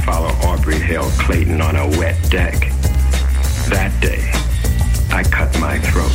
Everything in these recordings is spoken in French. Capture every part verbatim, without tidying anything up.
follow Aubrey Hill Clayton on a wet deck. That day, I cut my throat.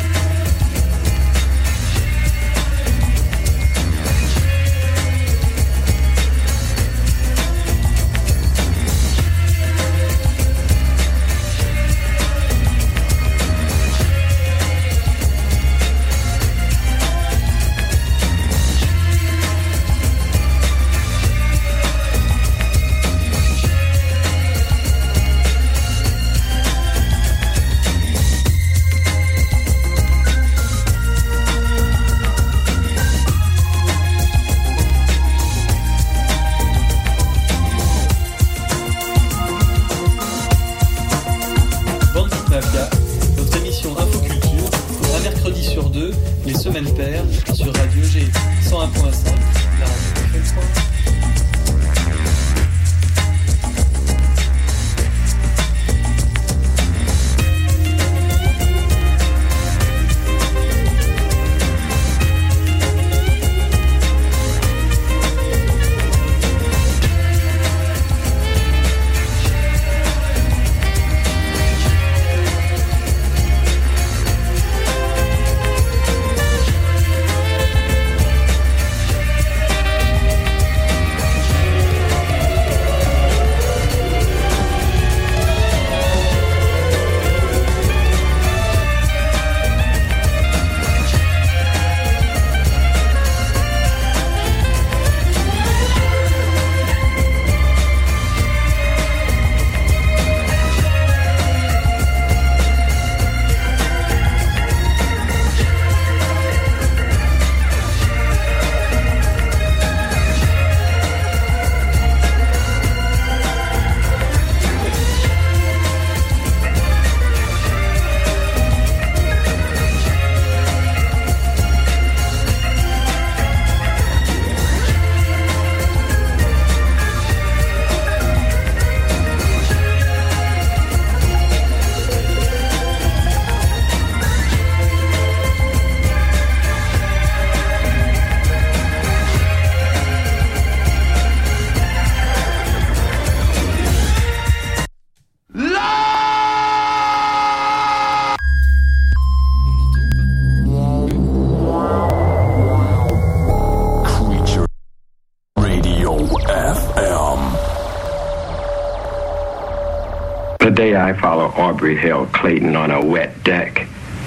Today I follow Aubrey Hill Clayton on a wet deck.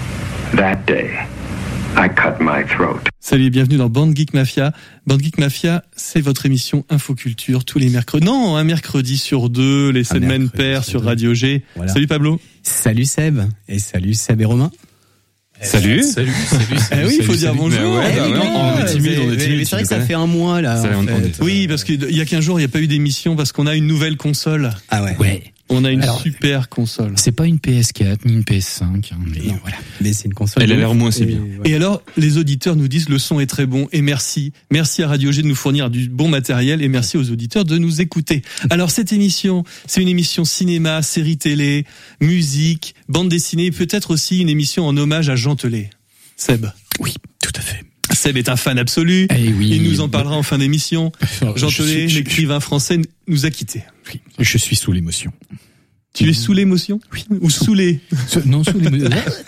That day, I cut my throat. Salut et bienvenue dans Band Geek Mafia. Band Geek Mafia, c'est votre émission Infoculture tous les mercredis. Non, un mercredi sur deux, les semaines paires sur Radio G. Voilà. Salut Pablo. Salut Seb. Et salut Seb et Romain. Salut. Salut, salut, salut. Eh oui, il faut salut, dire salut. bonjour. Ouais, eh bah, oui, ouais, non, on est timide, on est timide. Mais c'est vrai que ça fait un mois là. Ça, en on, fait. on est... Oui, parce qu'il y a quinze jours, il n'y a pas eu d'émission parce qu'on a une nouvelle console. Ah ouais. Ouais. On a une Alors, super console. C'est pas une P S quatre ni une P S cinq, hein, mais Non. voilà. Mais c'est une console. Elle a de l'air ouf. moins si Et bien. voilà. Et alors, les auditeurs nous disent le son est très bon et merci. Merci à Radio G de nous fournir du bon matériel et merci aux auditeurs de nous écouter. Alors, cette émission, c'est une émission cinéma, série télé, musique, bande dessinée et peut-être aussi une émission en hommage à Jean Telet. Seb. Oui, tout à fait. Seb est un fan absolu. Eh oui. Il nous en parlera en fin d'émission. Alors, Jean je Telet, suis- l'écrivain français, nous a quittés. Oui, je suis sous l'émotion. Tu es sous l'émotion? Oui. Ou sous les? Sous- Non, sous l'émotion.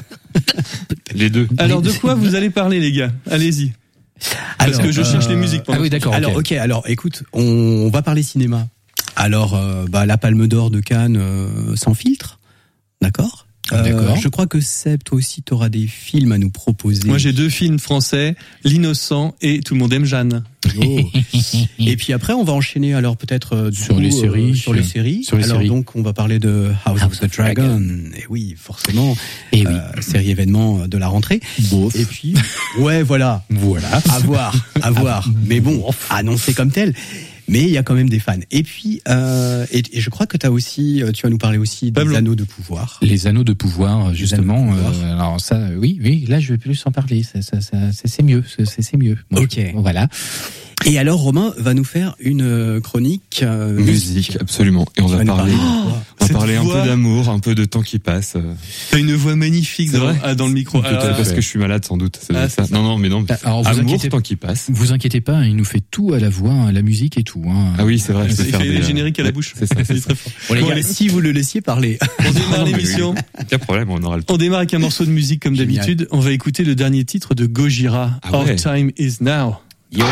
Les deux. Alors, de quoi vous allez parler, les gars? Allez-y. Parce Alors, que je cherche euh, les musiques pendant Ah oui, d'accord. Alors, ok. ok. Alors, écoute, on, on va parler cinéma. Alors, euh, bah, la Palme d'Or de Cannes, euh, sans filtre. D'accord. D'accord. Je crois que Seb, toi aussi, t'auras des films à nous proposer. Moi, j'ai deux films français, L'Innocent et Tout le monde aime Jeanne. Oh. Et puis après, on va enchaîner alors peut-être euh, du Sur coup, les séries. euh, sur les séries. Sur les alors séries. donc, on va parler de House, House of the of Dragon. Dragon. Et oui, forcément. Et oui. Euh, série événement de la rentrée. Bof. Et puis, ouais, voilà. Voilà. À voir, à voir. Mais bon, annoncé comme tel. Mais il y a quand même des fans. Et puis, euh, et, et je crois que t'as aussi, euh, tu vas nous parler aussi des Pablo. anneaux de pouvoir. Les anneaux de pouvoir, justement. anneaux de pouvoir. euh, alors ça, euh, oui, oui. Là, je vais plus en parler. Ça, ça, ça, c'est, c'est mieux. C'est, c'est mieux. Moi, Ok. je- voilà. Et alors, Romain va nous faire une euh, chronique euh, Musique, absolument. Et on Tu va vas nous parler. parler de quoi On Cette parlait un voix- peu d'amour, un peu de temps qui passe. euh, T'as une voix magnifique C'est dans, vrai ah, dans le micro. Peut-être Ah, parce que je suis malade sans doute. Ça doit Ah, être ça. c'est ça. Non, non, mais non. Alors, vous Amour, inquiétez- temps qui passe. Vous inquiétez pas, il nous fait tout à la voix, hein, la musique et tout. Hein. Ah oui, c'est vrai. Je peux il faire fait des, les euh, génériques à la ouais, bouche. C'est ça. Il C'est est ça. très fort. Bon, les Bon, gars, allez, si vous le laissiez parler. on démarre Non, mais l'émission. Aucun problème, on aura le temps. On démarre avec un morceau de musique comme Génial. d'habitude. On va écouter le dernier titre de Gojira, Ah Our ouais. Time Is Now. Yo.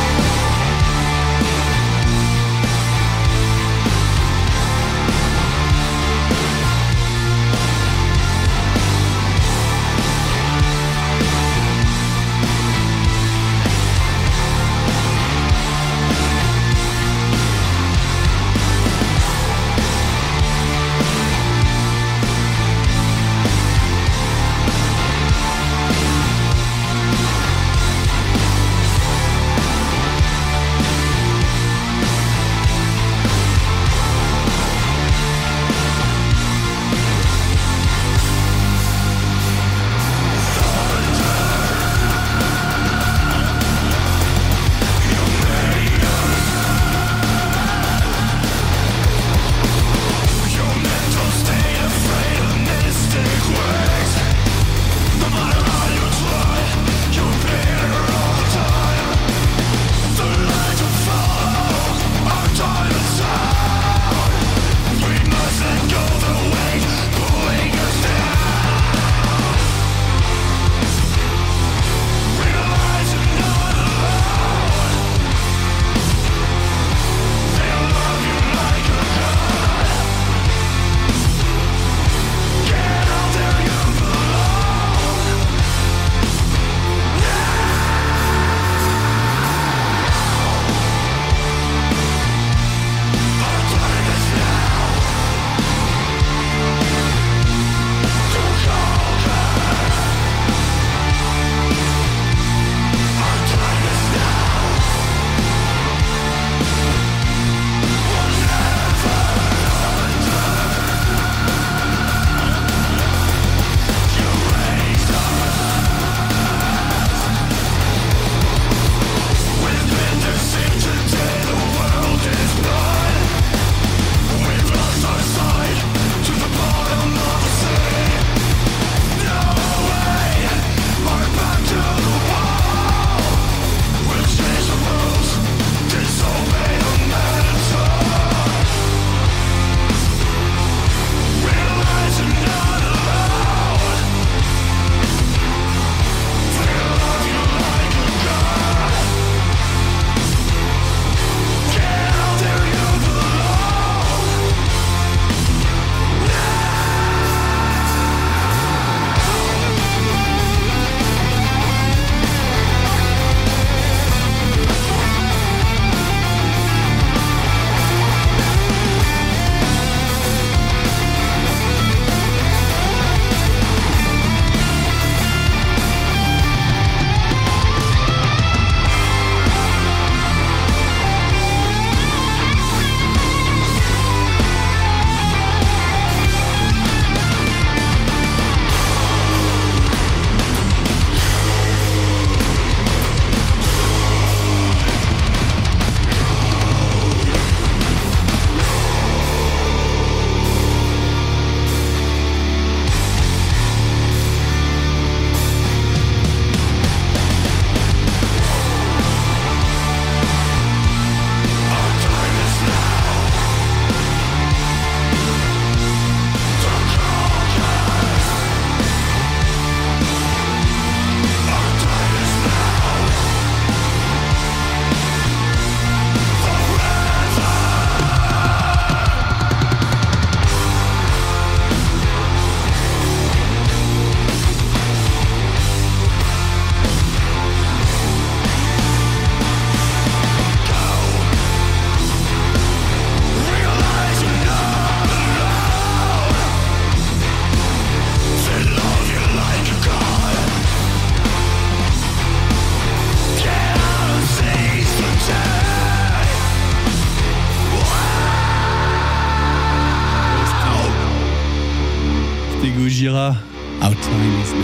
Gojira. Our time is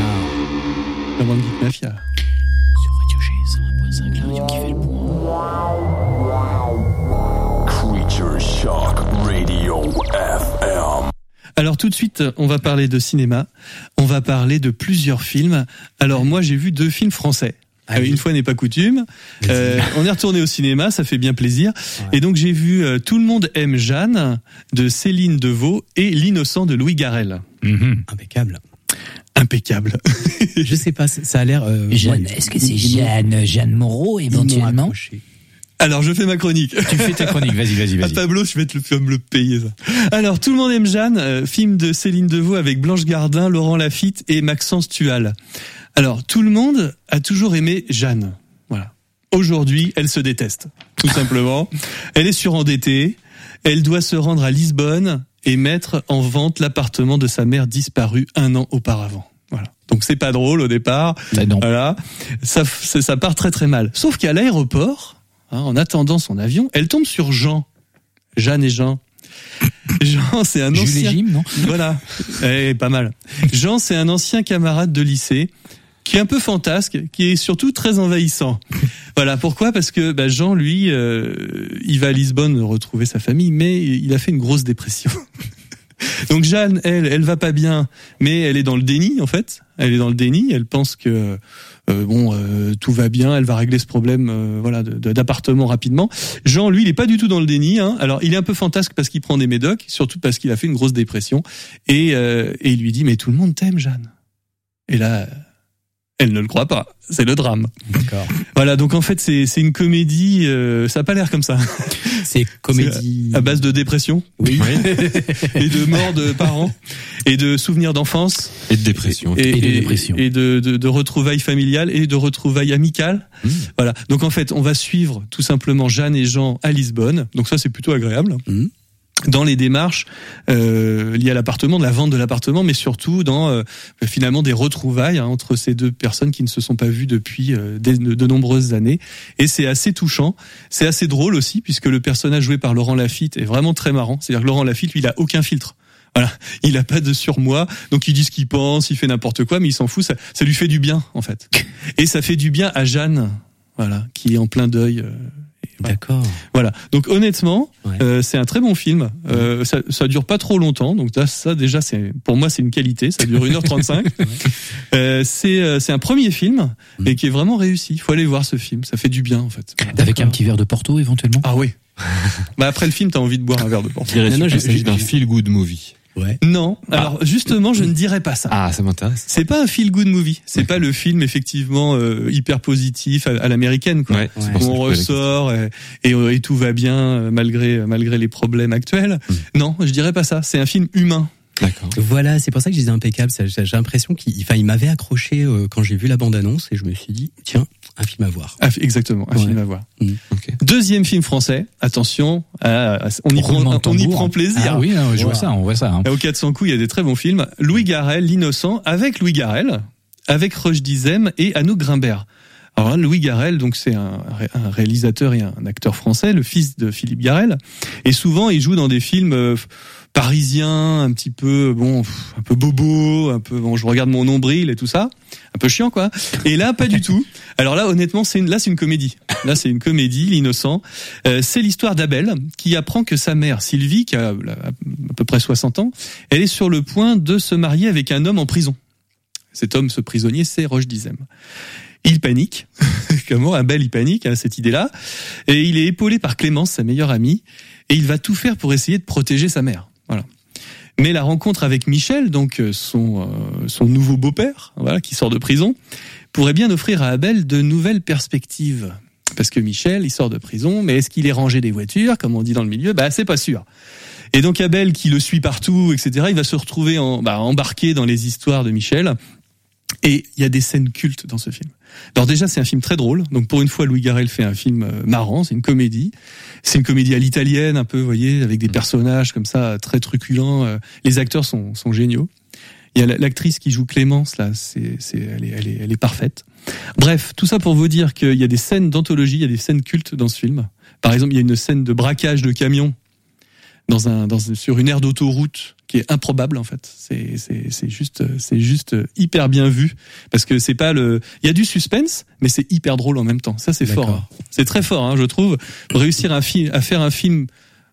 now. Dans Bande Geek Mafia. Sur Radio G cent un point cinq, la radio qui fait le point. Creature Shock Radio F M. Alors tout de suite, on va parler de cinéma. On va parler de plusieurs films. Alors moi, j'ai vu deux films français. Ah oui. Une fois n'est pas coutume. Euh, on est retourné au cinéma, ça fait bien plaisir. Ouais. Et donc j'ai vu euh, Tout le monde aime Jeanne de Céline Devaux et L'Innocent de Louis Garrel. Mm-hmm. Impeccable. Impeccable. Je sais pas, ça a l'air. Euh, Jeanne, moi, est-ce que c'est Jeanne, Jeanne Moreau éventuellement? Alors je fais ma chronique. Tu fais ta chronique, vas-y, vas-y, vas-y. Ah, Pablo, je vais te le, tu vas me le payer ça. Alors Tout le monde aime Jeanne, euh, film de Céline Devaux avec Blanche Gardin, Laurent Lafitte et Maxence Tual. Alors, tout le monde a toujours aimé Jeanne. Voilà. Aujourd'hui, elle se déteste, tout simplement. Elle est surendettée. Elle doit se rendre à Lisbonne et mettre en vente l'appartement de sa mère disparue un an auparavant. Voilà. Donc c'est pas drôle au départ. Ben non. Voilà. Ça, ça, ça part très très mal. Sauf qu'à l'aéroport, hein, en attendant son avion, elle tombe sur Jean. Jeanne et Jean. Jean, c'est un ancien. Jules et Jim, non? Voilà. Eh, pas mal. Jean, c'est un ancien camarade de lycée qui est un peu fantasque, qui est surtout très envahissant. Voilà, pourquoi ? Parce que bah, Jean, lui, euh, il va à Lisbonne retrouver sa famille, mais il a fait une grosse dépression. Donc Jeanne, elle, elle va pas bien, mais elle est dans le déni en fait. Elle est dans le déni. Elle pense que euh, bon, euh, tout va bien. Elle va régler ce problème, euh, voilà, de, de, d'appartement rapidement. Jean, lui, il est pas du tout dans le déni. Hein. Alors, il est un peu fantasque parce qu'il prend des médocs, surtout parce qu'il a fait une grosse dépression. Et, euh, et il lui dit, mais tout le monde t'aime, Jeanne. Et là, elle ne le croit pas. C'est le drame. D'accord. Voilà, donc en fait, c'est c'est une comédie. Euh, ça a pas l'air comme ça. C'est comédie c'est à base de dépression, oui, et de mort de parents, et de souvenirs d'enfance, et de dépression, et, et, et de et, dépression, et de, de, de retrouvailles familiales et de retrouvailles amicales. Mmh. Voilà. Donc en fait, on va suivre tout simplement Jeanne et Jean à Lisbonne. Donc ça, c'est plutôt agréable. Mmh. Dans les démarches euh, liées à l'appartement, de la vente de l'appartement, mais surtout dans euh, finalement des retrouvailles hein, entre ces deux personnes qui ne se sont pas vues depuis euh, de, de nombreuses années. Et c'est assez touchant, c'est assez drôle aussi, puisque le personnage joué par Laurent Lafitte est vraiment très marrant. C'est-à-dire que Laurent Lafitte, lui, il a aucun filtre. Voilà, il a pas de surmoi, donc il dit ce qu'il pense, il fait n'importe quoi, mais il s'en fout. Ça, ça lui fait du bien en fait, et ça fait du bien à Jeanne, voilà, qui est en plein deuil. Euh, Voilà. D'accord. Voilà. Donc honnêtement, ouais. euh, c'est un très bon film. Euh, ça, ça dure pas trop longtemps. Donc ça, ça déjà, c'est pour moi, c'est une qualité. Ça dure une heure trente-cinq. ouais. euh, c'est c'est un premier film mmh. et qui est vraiment réussi. Il faut aller voir ce film. Ça fait du bien en fait. Avec D'accord. un petit verre de Porto éventuellement. Ah oui. bah après le film, t'as envie de boire un verre de Porto. Non, non, il s'agit d'un feel good movie. Ouais. Non, alors ah. justement, je ne dirais pas ça. Ah, ça m'intéresse. C'est pas un feel good movie. C'est okay. pas le film effectivement euh, hyper positif à, à l'américaine, quoi. Ouais, où on ressort et, et, et tout va bien malgré malgré les problèmes actuels. Mm. Non, je dirais pas ça. C'est un film humain. D'accord. Voilà, c'est pour ça que je disais impeccable. J'ai l'impression qu'il, enfin, il m'avait accroché euh, quand j'ai vu la bande-annonce et je me suis dit, tiens, un film à voir. Ah, exactement, un ouais. film à voir. Mmh. Okay. Deuxième film français. Attention, euh, on y prend, on y prend plaisir. Ah oui, non, je vois ça, on voit ça. Hein. Au quatre cents coups, il y a des très bons films. Louis Garrel, L'Innocent, avec Louis Garrel, avec Roche Dizem et Anouk Grimbert. Alors là, Louis Garrel, donc c'est un, un réalisateur et un acteur français, le fils de Philippe Garrel, et souvent il joue dans des films euh, parisiens, un petit peu bon, un peu bobo, un peu bon, je regarde mon nombril et tout ça, un peu chiant quoi. Et là, pas du tout. Alors là, honnêtement, c'est une, là c'est une comédie. Là, c'est une comédie, L'Innocent. Euh, c'est l'histoire d'Abel qui apprend que sa mère Sylvie, qui a à peu près soixante ans, elle est sur le point de se marier avec un homme en prison. Cet homme, ce prisonnier, c'est Roche Dizem. Il panique, comment Abel il panique à cette idée-là, et il est épaulé par Clémence, sa meilleure amie, et il va tout faire pour essayer de protéger sa mère. Voilà. Mais la rencontre avec Michel, donc son euh, son nouveau beau-père, voilà, qui sort de prison, pourrait bien offrir à Abel de nouvelles perspectives. Parce que Michel, il sort de prison, mais est-ce qu'il est rangé des voitures, comme on dit dans le milieu ? Bah, c'est pas sûr. Et donc Abel, qui le suit partout, et cetera, il va se retrouver en, bah, embarqué dans les histoires de Michel. Et il y a des scènes cultes dans ce film. Alors déjà, c'est un film très drôle. Donc pour une fois, Louis Garrel fait un film marrant. C'est une comédie. C'est une comédie à l'italienne, un peu, vous voyez, avec des personnages comme ça, très truculents. Les acteurs sont, sont géniaux. Il y a l'actrice qui joue Clémence, là, c'est, c'est, elle est, elle est, elle est parfaite. Bref, tout ça pour vous dire qu'il y a des scènes d'anthologie, il y a des scènes cultes dans ce film. Par exemple, il y a une scène de braquage de camion dans un, dans, sur une aire d'autoroute qui est improbable en fait. C'est, c'est, c'est juste, c'est juste hyper bien vu parce que c'est pas le, il y a du suspense, mais c'est hyper drôle en même temps. Ça c'est D'accord. fort. Hein. C'est très fort, hein, je trouve. Réussir un film, à faire un film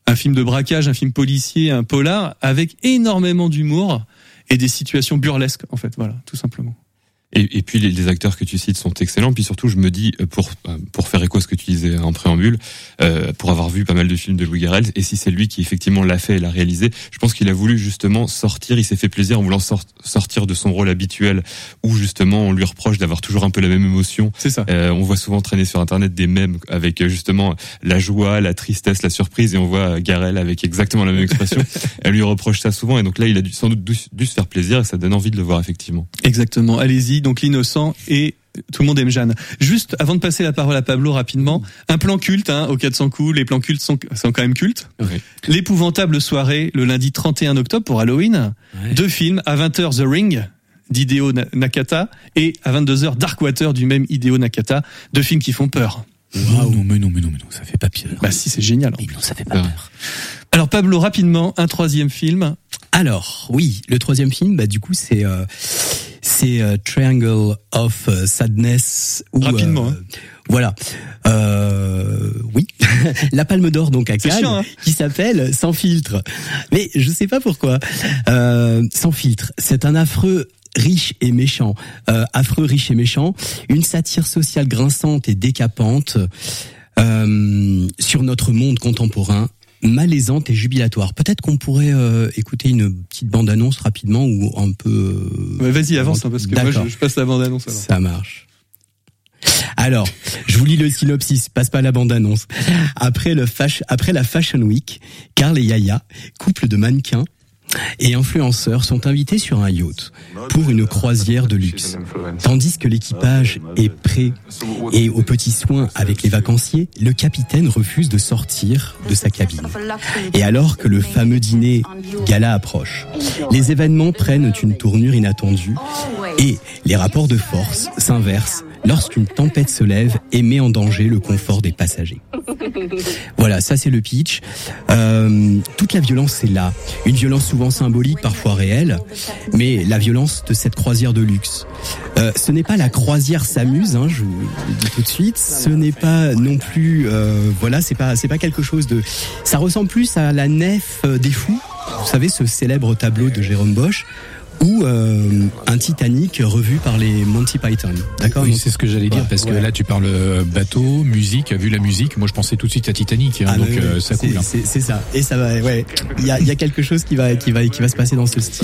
un film de braquage, un film policier, un polar, avec énormément d'humour et des situations burlesques, en fait, voilà, tout simplement. Et, et puis les, les acteurs que tu cites sont excellents. Puis surtout, je me dis, pour pour faire écho à ce que tu disais en préambule, euh, pour avoir vu pas mal de films de Louis Garrel, et si c'est lui qui effectivement l'a fait et l'a réalisé, je pense qu'il a voulu justement sortir, il s'est fait plaisir en voulant sort, sortir de son rôle habituel, où justement on lui reproche d'avoir toujours un peu la même émotion. C'est ça. Euh, on voit souvent traîner sur Internet des mèmes avec justement la joie, la tristesse, la surprise, et on voit Garrel avec exactement la même expression. Elle lui reproche ça souvent, et donc là, il a dû, sans doute dû, dû se faire plaisir, et ça donne envie de le voir effectivement. Exactement. Allez-y. Donc l'innocent et tout le monde aime Jeanne. Juste avant de passer la parole à Pablo rapidement, un plan culte hein, au quatre cents coups, les plans cultes sont, sont quand même cultes. Oui. L'épouvantable soirée le lundi trente et un octobre pour Halloween. Ouais. Deux films, à vingt heures The Ring d'Hideo Nakata et à vingt-deux heures Darkwater du même Hideo Nakata. Deux films qui font peur. Wow. Non mais non mais non mais non, ça fait pas peur. Bah si, c'est génial. Mais non, ça fait pas ouais. peur. Alors Pablo, rapidement, un troisième film. Alors oui, le troisième film, bah du coup c'est euh, c'est euh, Triangle of Sadness. Où, rapidement. Euh, hein. Voilà. Euh, oui, la Palme d'Or donc à Cannes, chiant, hein. qui s'appelle Sans filtre. Mais je sais pas pourquoi. Euh, Sans filtre, c'est un affreux riche et méchant, euh, affreux, riche et méchant, une satire sociale grinçante et décapante euh, sur notre monde contemporain, malaisante et jubilatoire. Peut-être qu'on pourrait euh, écouter une petite bande-annonce rapidement ou un peu... Euh, ouais, vas-y, avance, hein, parce que moi je, je passe la bande-annonce. Alors. Ça marche. Alors, je vous lis le synopsis, passe pas la bande-annonce. Après, le fash, après la Fashion Week, Carl et Yaya, couple de mannequins, et influenceurs sont invités sur un yacht pour une croisière de luxe. Tandis que l'équipage est prêt et aux petits soins avec les vacanciers, le capitaine refuse de sortir de sa cabine. Et alors que le fameux dîner gala approche, les événements prennent une tournure inattendue et les rapports de force s'inversent lorsqu'une tempête se lève et met en danger le confort des passagers. Voilà, ça c'est le pitch. Euh, toute la violence c'est là. Une violence souvent symbolique, parfois réelle, mais la violence de cette croisière de luxe. Euh, ce n'est pas la croisière s'amuse, hein, je vous le dis tout de suite. Ce n'est pas non plus, euh, voilà, c'est pas, c'est pas quelque chose de. Ça ressemble plus à la nef des fous. Vous savez, ce célèbre tableau de Jérôme Bosch. Ou euh, un Titanic revu par les Monty Python. D'accord. Oui, c'est ce que j'allais dire, parce que ouais. Là tu parles bateau, musique, vu la musique, moi je pensais tout de suite à Titanic, hein, ah, donc oui, euh, ça coule. Hein. C'est, c'est ça, et ça va, ouais. Il y a, il y a quelque chose qui va, qui va, qui va se passer dans ce style.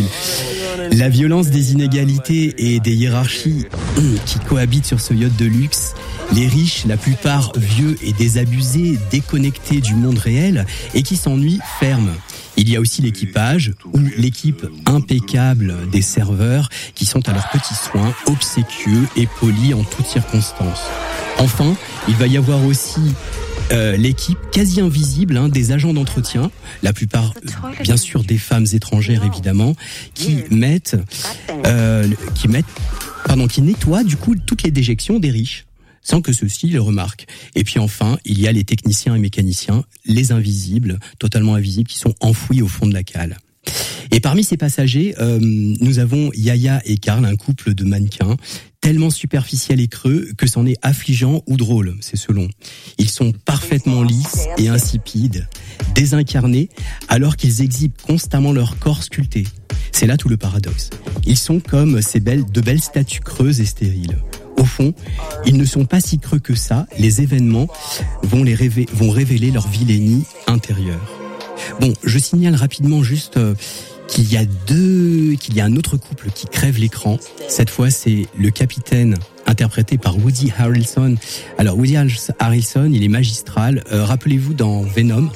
La violence des inégalités et des hiérarchies qui cohabitent sur ce yacht de luxe. Les riches, la plupart vieux et désabusés, déconnectés du monde réel et qui s'ennuient fermes. Il y a aussi l'équipage ou l'équipe impeccable des serveurs qui sont à leurs petits soins, obséquieux et polis en toutes circonstances. Enfin, il va y avoir aussi euh, l'équipe quasi invisible hein, des agents d'entretien, la plupart bien sûr des femmes étrangères évidemment, qui mettent, euh, qui mettent, pardon, qui nettoient du coup toutes les déjections des riches, sans que ceux-ci le remarquent. Et puis enfin, il y a les techniciens et mécaniciens, les invisibles, totalement invisibles, qui sont enfouis au fond de la cale. Et parmi ces passagers, euh, nous avons Yaya et Carl, un couple de mannequins, tellement superficiel et creux que c'en est affligeant ou drôle, c'est selon. Ils sont parfaitement lisses et insipides, désincarnés, alors qu'ils exhibent constamment leur corps sculpté. C'est là tout le paradoxe. Ils sont comme ces belles, de belles statues creuses et stériles. Au fond, ils ne sont pas si creux que ça. Les événements vont, les révéler, vont révéler leur vilainie intérieure. Bon, je signale rapidement juste euh, qu'il y a deux, qu'il y a un autre couple qui crève l'écran. Cette fois, c'est le capitaine interprété par Woody Harrelson. Alors, Woody Harrelson, il est magistral. Euh, rappelez-vous dans Venom.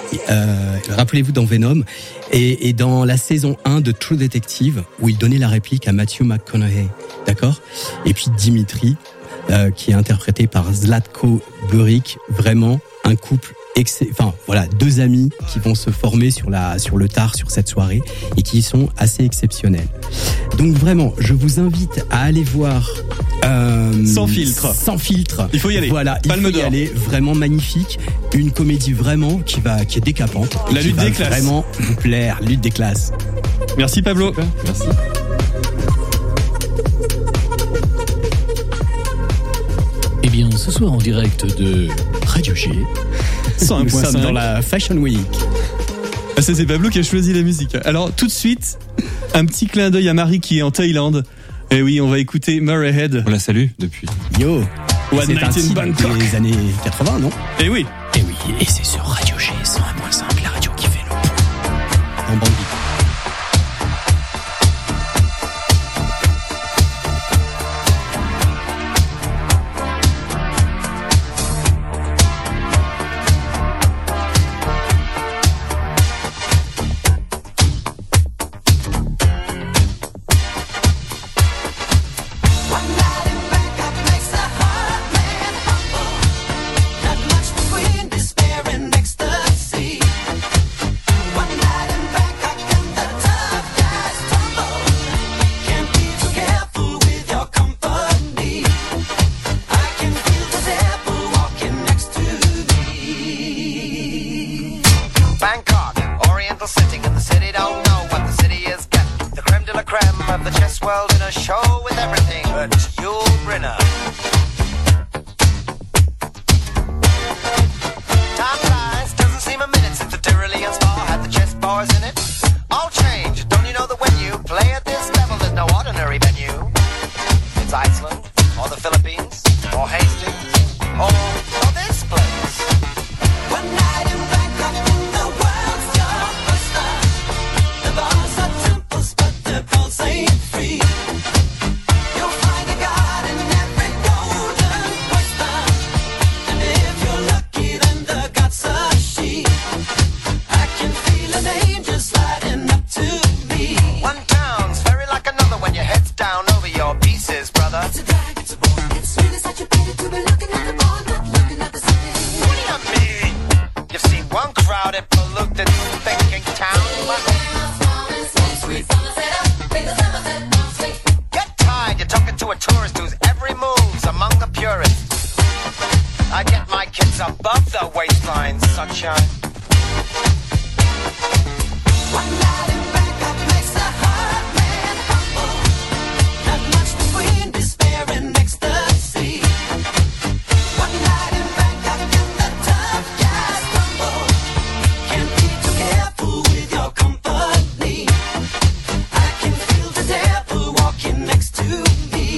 Euh, rappelez-vous dans Venom et, et dans la saison un de True Detective où il donnait la réplique à Matthew McConaughey, d'accord. Et puis Dimitri, euh, qui est interprété par Zlatko Buric, vraiment un couple. Enfin voilà, deux amis qui vont se former sur la sur le tard sur cette soirée et qui sont assez exceptionnels. Donc vraiment, je vous invite à aller voir euh, Sans filtre. Sans filtre. Il faut y aller. Voilà, il Palme faut y d'Or. aller. Vraiment magnifique, une comédie vraiment qui va qui est décapante. La lutte des classes. Vraiment vous plaire, lutte des classes. Merci Pablo. Super, merci. Eh bien, ce soir en direct de Radio G, cent un Nous point sommes cinq. dans la Fashion Week. Ah, ça c'est Pablo qui a choisi la musique. Alors tout de suite, un petit clin d'œil à Marie qui est en Thaïlande. Et oui, on va écouter Murray Head. On la salue depuis. Yo. One C'est Night un in titre Bangkok. des années quatre-vingts, non? Et oui. Et oui, et c'est sur Radio G cent un point cinq, la radio qui fait le En Bangui. Bangkok, Oriental setting, and the city don't know what the city is getting. The creme de la creme of the chess world in a show with everything but Yul Brynner. Time flies, doesn't seem a minute since the Tyrolean spa had the chess bars in it. All change, don't you know that when you play at this level, there's no ordinary venue. It's Iceland, or the Philippines, or Hastings, or, or this place. One night in Bangkok in the world's your oyster. The bars are temples, but the pulse ain't free. You'll find a god in every golden oyster. And if you're lucky, then the god's a she. I can feel an angel sliding up to me. One town's very like another when your head's down over your pieces, brother. It's a drag, it's a bore, it's really such a pity to be looking at the bar, not looking at the city. What do you mean? You've seen one crowded, polluted, thinking town. Get tired, you're talking to a tourist whose every move's among the purists. I get my kids above the waistline, sunshine. One night in Bangkok makes a hard man humble. Not much between despair and ecstasy. One night in Bangkok and the tough guys stumble. Can't be too careful with your company. I can feel the devil walking next to me.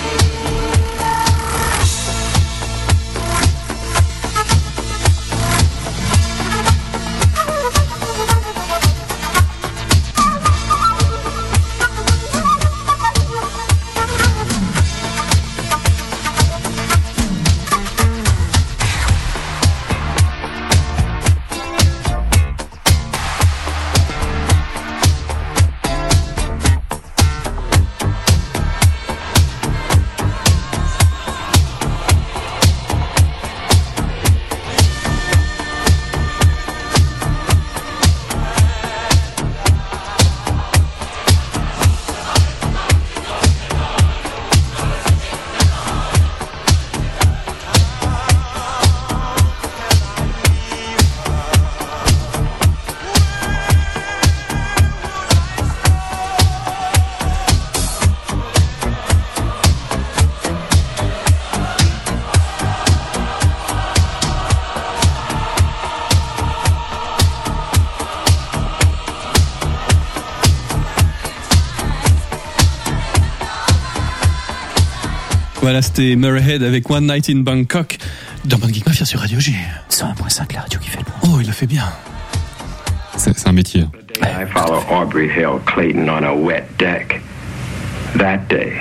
Voilà, c'était Murray Head avec One Night in Bangkok dans Band Geek Mafia sur Radio G. cent un point cinq, la radio qui fait le bon. Oh, il le fait bien. C'est, c'est un métier. I follow Aubrey Hill Clayton on a wet deck. That day,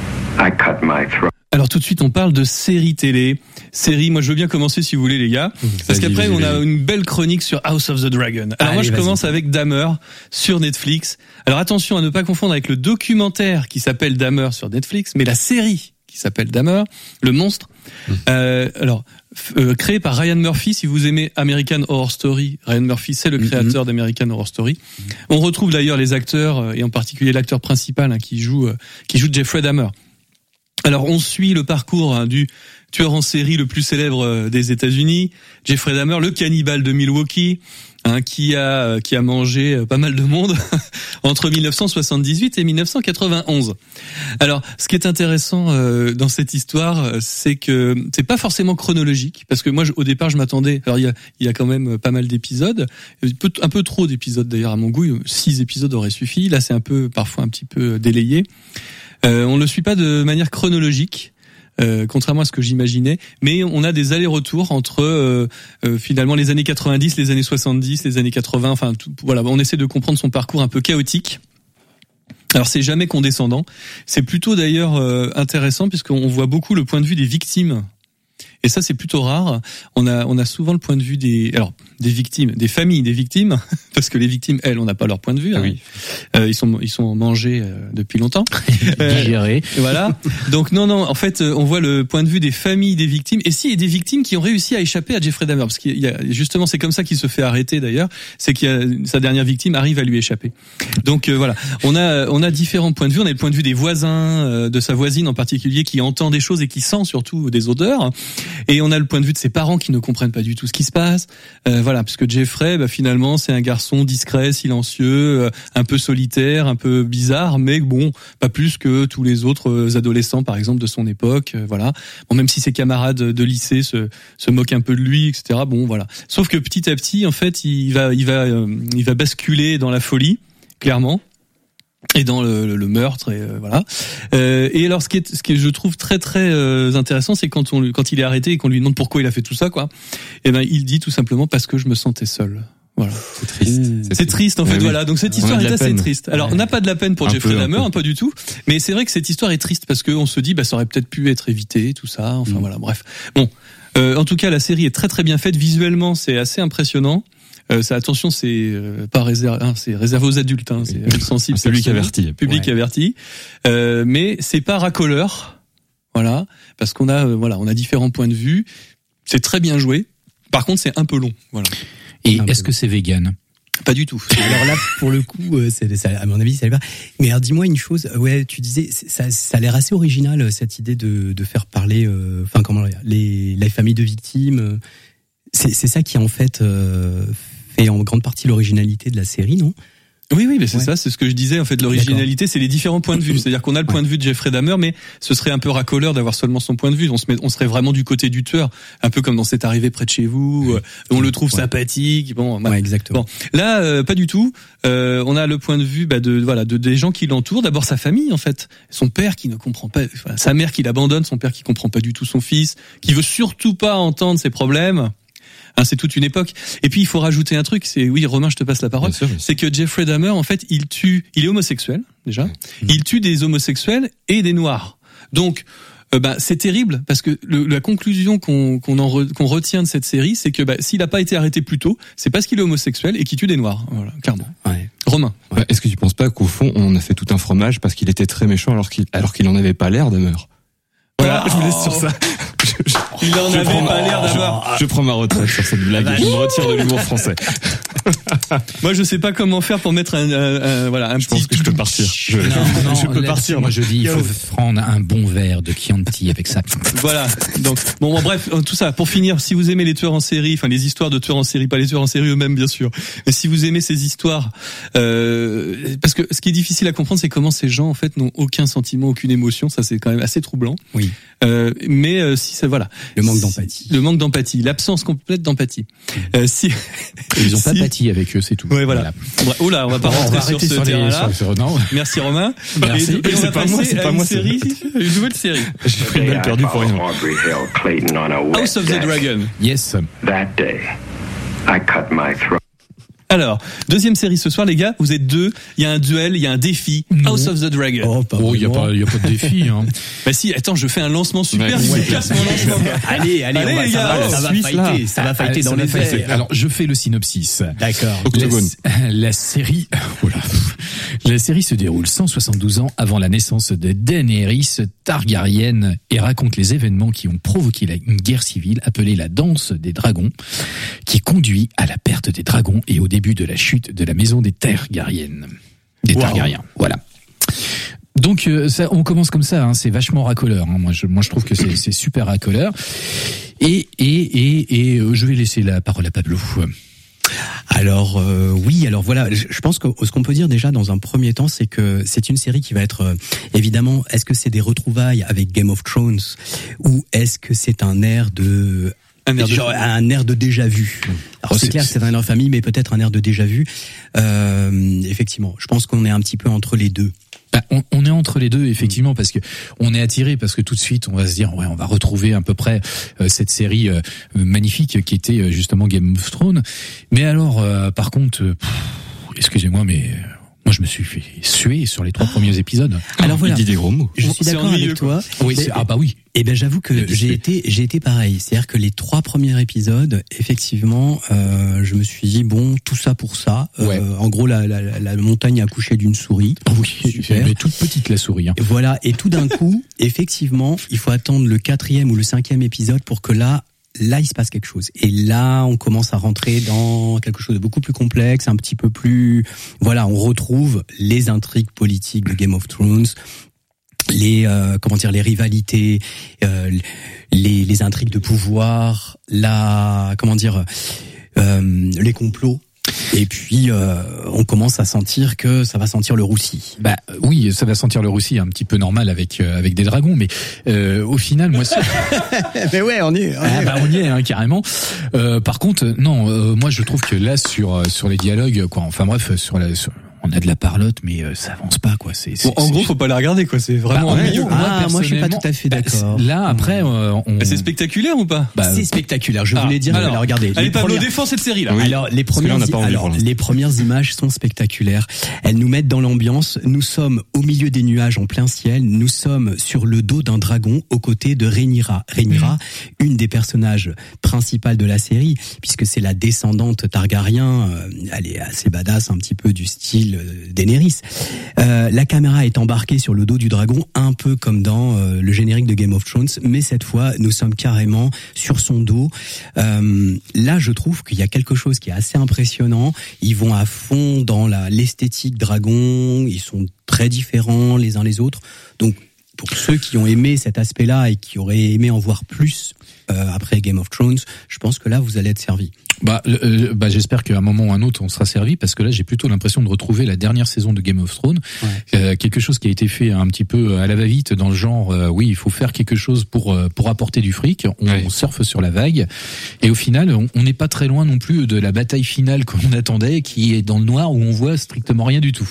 I cut my throat. Alors tout de suite, on parle de séries télé. Séries, moi je veux bien commencer si vous voulez les gars. Parce Vas-y, qu'après vas-y, on a vas-y. une belle chronique sur House of the Dragon. Alors Allez, moi je vas-y. commence avec Dahmer sur Netflix. Alors attention à ne pas confondre avec le documentaire qui s'appelle Dahmer sur Netflix, mais la série qui s'appelle Dahmer, le monstre. Mmh. Euh, alors f- euh, créé par Ryan Murphy. Si vous aimez American Horror Story, Ryan Murphy c'est le créateur Mm-hmm. d'American Horror Story. On retrouve d'ailleurs les acteurs euh, et en particulier l'acteur principal hein, qui joue euh, qui joue Jeffrey Dahmer. Alors on suit le parcours hein, du tueur en série le plus célèbre euh, des États-Unis, Jeffrey Dahmer, le cannibale de Milwaukee, hein, qui a qui a mangé pas mal de monde entre mille neuf cent soixante-dix-huit et mille neuf cent quatre-vingt-onze. Alors, ce qui est intéressant euh, dans cette histoire, c'est que c'est pas forcément chronologique, parce que moi, je, au départ, je m'attendais. Alors, il y a il y a quand même pas mal d'épisodes, un peu, un peu trop d'épisodes d'ailleurs à mon goût. Six épisodes auraient suffi. Là, c'est un peu parfois un petit peu délayé. Euh, on ne le suit pas de manière chronologique. Euh, contrairement à ce que j'imaginais, mais on a des allers-retours entre euh, euh, finalement les années quatre-vingt-dix, les années soixante-dix, les années quatre-vingts. Enfin, tout, voilà, on essaie de comprendre son parcours un peu chaotique. Alors c'est jamais condescendant, c'est plutôt d'ailleurs euh, intéressant puisqu'on voit beaucoup le point de vue des victimes. Et ça, c'est plutôt rare. On a, on a souvent le point de vue des, alors, des victimes, des familles des victimes, parce que les victimes, elles, on n'a pas leur point de vue. Hein. Oui. Euh, ils sont, ils sont mangés euh, depuis longtemps. Digérés. Euh, voilà. Donc non, non. En fait, on voit le point de vue des familles des victimes, et si, et des victimes qui ont réussi à échapper à Jeffrey Dahmer, parce qu'il y a justement, c'est comme ça qu'il se fait arrêter d'ailleurs. C'est qu'il y a sa dernière victime arrive à lui échapper. Donc euh, voilà. On a, on a différents points de vue. On a le point de vue des voisins, euh, de sa voisine en particulier, qui entend des choses et qui sent surtout des odeurs. Et on a le point de vue de ses parents qui ne comprennent pas du tout ce qui se passe. Euh, voilà, puisque Jeffrey, bah, finalement, c'est un garçon discret, silencieux, euh, un peu solitaire, un peu bizarre, mais bon, pas plus que tous les autres adolescents, par exemple, de son époque. Euh, voilà. Bon, même si ses camarades de lycée se, se moquent un peu de lui, et cetera. Bon, voilà. Sauf que petit à petit, en fait, il va, il va, euh, il va basculer dans la folie, clairement. Et dans le, le, le meurtre, et euh, voilà. Euh, et alors, ce qui est, ce que je trouve très très euh, intéressant, c'est quand on, quand il est arrêté et qu'on lui demande pourquoi il a fait tout ça, quoi. Et ben, il dit tout simplement parce que je me sentais seul. Voilà. C'est triste. C'est, c'est triste en fait. Ouais, voilà. Oui. Donc cette histoire est assez peine. triste. Alors, ouais. on n'a pas de la peine pour un Jeffrey Dahmer, hein, pas du tout. Mais c'est vrai que cette histoire est triste parce qu'on se dit, bah, ça aurait peut-être pu être évité, tout ça. Enfin mmh. voilà. Bref. Bon. Euh, en tout cas, la série est très très bien faite. Visuellement, c'est assez impressionnant. Euh, ça, attention, c'est euh, pas réservé, hein, c'est réservé aux adultes, hein, c'est oui. sensible, c'est public averti, public ouais. averti. Euh, mais c'est pas racoleur, voilà, parce qu'on a, euh, voilà, on a différents points de vue. C'est très bien joué. Par contre, c'est un peu long, voilà. Et un est-ce que c'est vegan? Pas du tout. Alors là, pour le coup, c'est, ça, à mon avis, ça l'est pas. Mais alors, dis-moi une chose. Ouais, tu disais, ça, ça a l'air assez original cette idée de, de faire parler, enfin, euh, comment les, les familles de victimes. C'est, c'est ça qui en fait. Euh, Et en grande partie l'originalité de la série, non? Oui, oui, mais c'est ouais. ça, c'est ce que je disais. En fait, l'originalité, D'accord. c'est les différents points de vue. C'est-à-dire qu'on a le point ouais. de vue de Jeffrey Dahmer, mais ce serait un peu racoleur d'avoir seulement son point de vue. On se met, on serait vraiment du côté du tueur, un peu comme dans C'est arrivé près de chez vous. Oui. On le trouve ouais. sympathique. Bon, ouais, exactement. Bon, là, euh, pas du tout. Euh, on a le point de vue, bah, de voilà, de des gens qui l'entourent. D'abord sa famille, en fait, son père qui ne comprend pas, enfin, sa mère qui l'abandonne, son père qui comprend pas du tout son fils, qui veut surtout pas entendre ses problèmes. Hein, c'est toute une époque. Et puis il faut rajouter un truc, c'est oui Romain, je te passe la parole. Sûr, c'est que Jeffrey Dahmer, en fait, il tue, il est homosexuel déjà. Mmh. Il tue des homosexuels et des noirs. Donc euh, bah c'est terrible parce que le, la conclusion qu'on qu'on en re, qu'on retient de cette série, c'est que bah, s'il a pas été arrêté plus tôt, c'est parce qu'il est homosexuel et qu'il tue des noirs. Voilà, clairement. Ouais. Romain. Ouais. Est-ce que tu penses pas qu'au fond on a fait tout un fromage parce qu'il était très méchant alors qu'il alors qu'il en avait pas l'air, Dahmer? Voilà, oh. je vous laisse sur ça. Je, je, il en avait pas ma, l'air d'avoir. Je, je prends ma retraite sur cette blague. Je me retire de l'humour français. Moi, je sais pas comment faire pour mettre un, un, un voilà un je petit. pense que je peux partir. Je, non, non, je peux partir. Moi, je dis, il faut prendre un bon verre de Chianti avec ça. Voilà. Donc, bon, bon, bref, tout ça. Pour finir, si vous aimez les tueurs en série, enfin les histoires de tueurs en série, pas les tueurs en série eux-mêmes, bien sûr, mais si vous aimez ces histoires, euh, parce que ce qui est difficile à comprendre, c'est comment ces gens en fait n'ont aucun sentiment, aucune émotion. Ça, c'est quand même assez troublant. Oui. Euh, mais euh, si ça, voilà. Le manque d'empathie. Le manque d'empathie, l'absence complète d'empathie. Euh, si ils ont pas si... pathie avec eux, c'est tout. Ouais, voilà. voilà. Oh là, on va pas rentrer sur ce terrain-là. Merci Romain. Merci. Et, et, et on va pas passer moi, c'est à pas une moi, série, une nouvelle série. J'ai pris une balle perdue pour rien. House of the Dragon. Yes. That day, I cut my throat. Alors, deuxième série ce soir, les gars, vous êtes deux, il y a un duel, il y a un défi, non. House of the Dragon. Oh, il y a pas, il y a pas de défi, hein. Bah si, attends, je fais un lancement super ouais, efficace, mon lancement. Allez, allez, allez, on va, les gars, ça, va, ça va fighter, ça va fighter dans les faits. Alors, je fais le synopsis. D'accord. La, la série, oh là, la série se déroule cent soixante-douze ans avant la naissance de Daenerys Targaryen et raconte les événements qui ont provoqué la, une guerre civile appelée la Danse des Dragons, qui conduit à la perte des dragons et au début de la chute de la maison des Targaryennes. Des wow. Targaryens, voilà. Donc euh, ça, on commence comme ça, hein, c'est vachement racoleur. Hein. Moi, je, moi, je trouve que c'est, c'est super racoleur. Et et et et euh, je vais laisser la parole à Pablo. Alors euh, oui, alors voilà, je je pense que ce qu'on peut dire déjà dans un premier temps, c'est que c'est une série qui va être euh, évidemment, est-ce que c'est des retrouvailles avec Game of Thrones ou est-ce que c'est un air de Un air de- genre, un air de déjà vu. Alors Oh, c'est c'est- clair, c'est un air de famille, mais peut-être un air de déjà vu. Euh, effectivement, je pense qu'on est un petit peu entre les deux. Bah, on, on est entre les deux effectivement parce que on est attiré parce que tout de suite on va se dire ouais on va retrouver à peu près euh, cette série euh, magnifique qui était euh, justement Game of Thrones. Mais alors euh, par contre, euh, pff, excusez-moi mais euh, moi je me suis fait suer sur les trois premiers épisodes. Alors voilà, Il dit des gros mots. je suis C'est d'accord ennuyeux, avec toi. Oui, Mais- c'est- ah bah oui. Eh ben j'avoue que Il y a j'ai des- été j'ai été pareil, c'est-à-dire que les trois premiers épisodes, effectivement, euh, je me suis dit bon tout ça pour ça. Euh, Ouais. En gros la, la, la, la montagne a accouché d'une souris. Oui, Super. mais toute petite la souris. Hein. Et voilà, et tout d'un coup, effectivement, il faut attendre le quatrième ou le cinquième épisode pour que là, là, il se passe quelque chose. Et là, on commence à rentrer dans quelque chose de beaucoup plus complexe, un petit peu plus, voilà, on retrouve les intrigues politiques de Game of Thrones, les, euh, comment dire, les rivalités, euh, les, les intrigues de pouvoir, la, comment dire, euh, les complots. Et puis, euh, on commence à sentir que ça va sentir le roussi. Bah euh, oui, ça va sentir le roussi un petit peu normal avec euh, avec des dragons, mais euh, au final, moi, c'est... Mais ouais, on est. ah, bah, on y est hein, carrément. Euh, par contre, non, euh, moi je trouve que là sur euh, sur les dialogues, quoi. Enfin bref, sur la, sur- on a de la parlotte, mais euh, ça avance pas, quoi. C'est, c'est Bon, en c'est- gros, faut pas la regarder, quoi. C'est vraiment Bah, ennuyeux. moi, Ah, moi, je suis pas personnellement, tout à fait bah, d'accord. Là, après, euh, on... C'est spectaculaire ou pas? bah, C'est spectaculaire. Je Ah, voulais dire, alors, alors, regardez. Allez, les Pablo, premières- défends cette série-là. Oui. Alors les Parce que là, premières, on n'a pas envie alors pour l'instant. les premières images sont spectaculaires. Elles nous mettent dans l'ambiance. Nous sommes au milieu des nuages en plein ciel. Nous sommes sur le dos d'un dragon aux côtés de Rhaenyra. Rhaenyra, une des personnages principales de la série, puisque c'est la descendante Targaryen. euh, Elle est assez badass, un petit peu du style euh, Daenerys. Euh, la caméra est embarquée sur le dos du dragon, un peu comme dans euh, le générique de Game of Thrones, mais cette fois, nous sommes carrément sur son dos. Euh, là, je trouve qu'il y a quelque chose qui est assez impressionnant. Ils vont à fond dans la l'esthétique dragon. Ils sont très différents les uns les autres. Donc, pour ceux qui ont aimé cet aspect-là et qui auraient aimé en voir plus euh, après Game of Thrones, je pense que là, vous allez être servis. Bah, euh, bah, j'espère qu'à un moment ou un autre, on sera servi, parce que là, j'ai plutôt l'impression de retrouver la dernière saison de Game of Thrones, Ouais. euh, quelque chose qui a été fait un petit peu à la va-vite, dans le genre, euh, oui, il faut faire quelque chose pour euh, pour apporter du fric. On, Ouais. on surfe sur la vague, et au final, on on n'est pas très loin non plus de la bataille finale qu'on attendait, qui est dans le noir où on voit strictement rien du tout.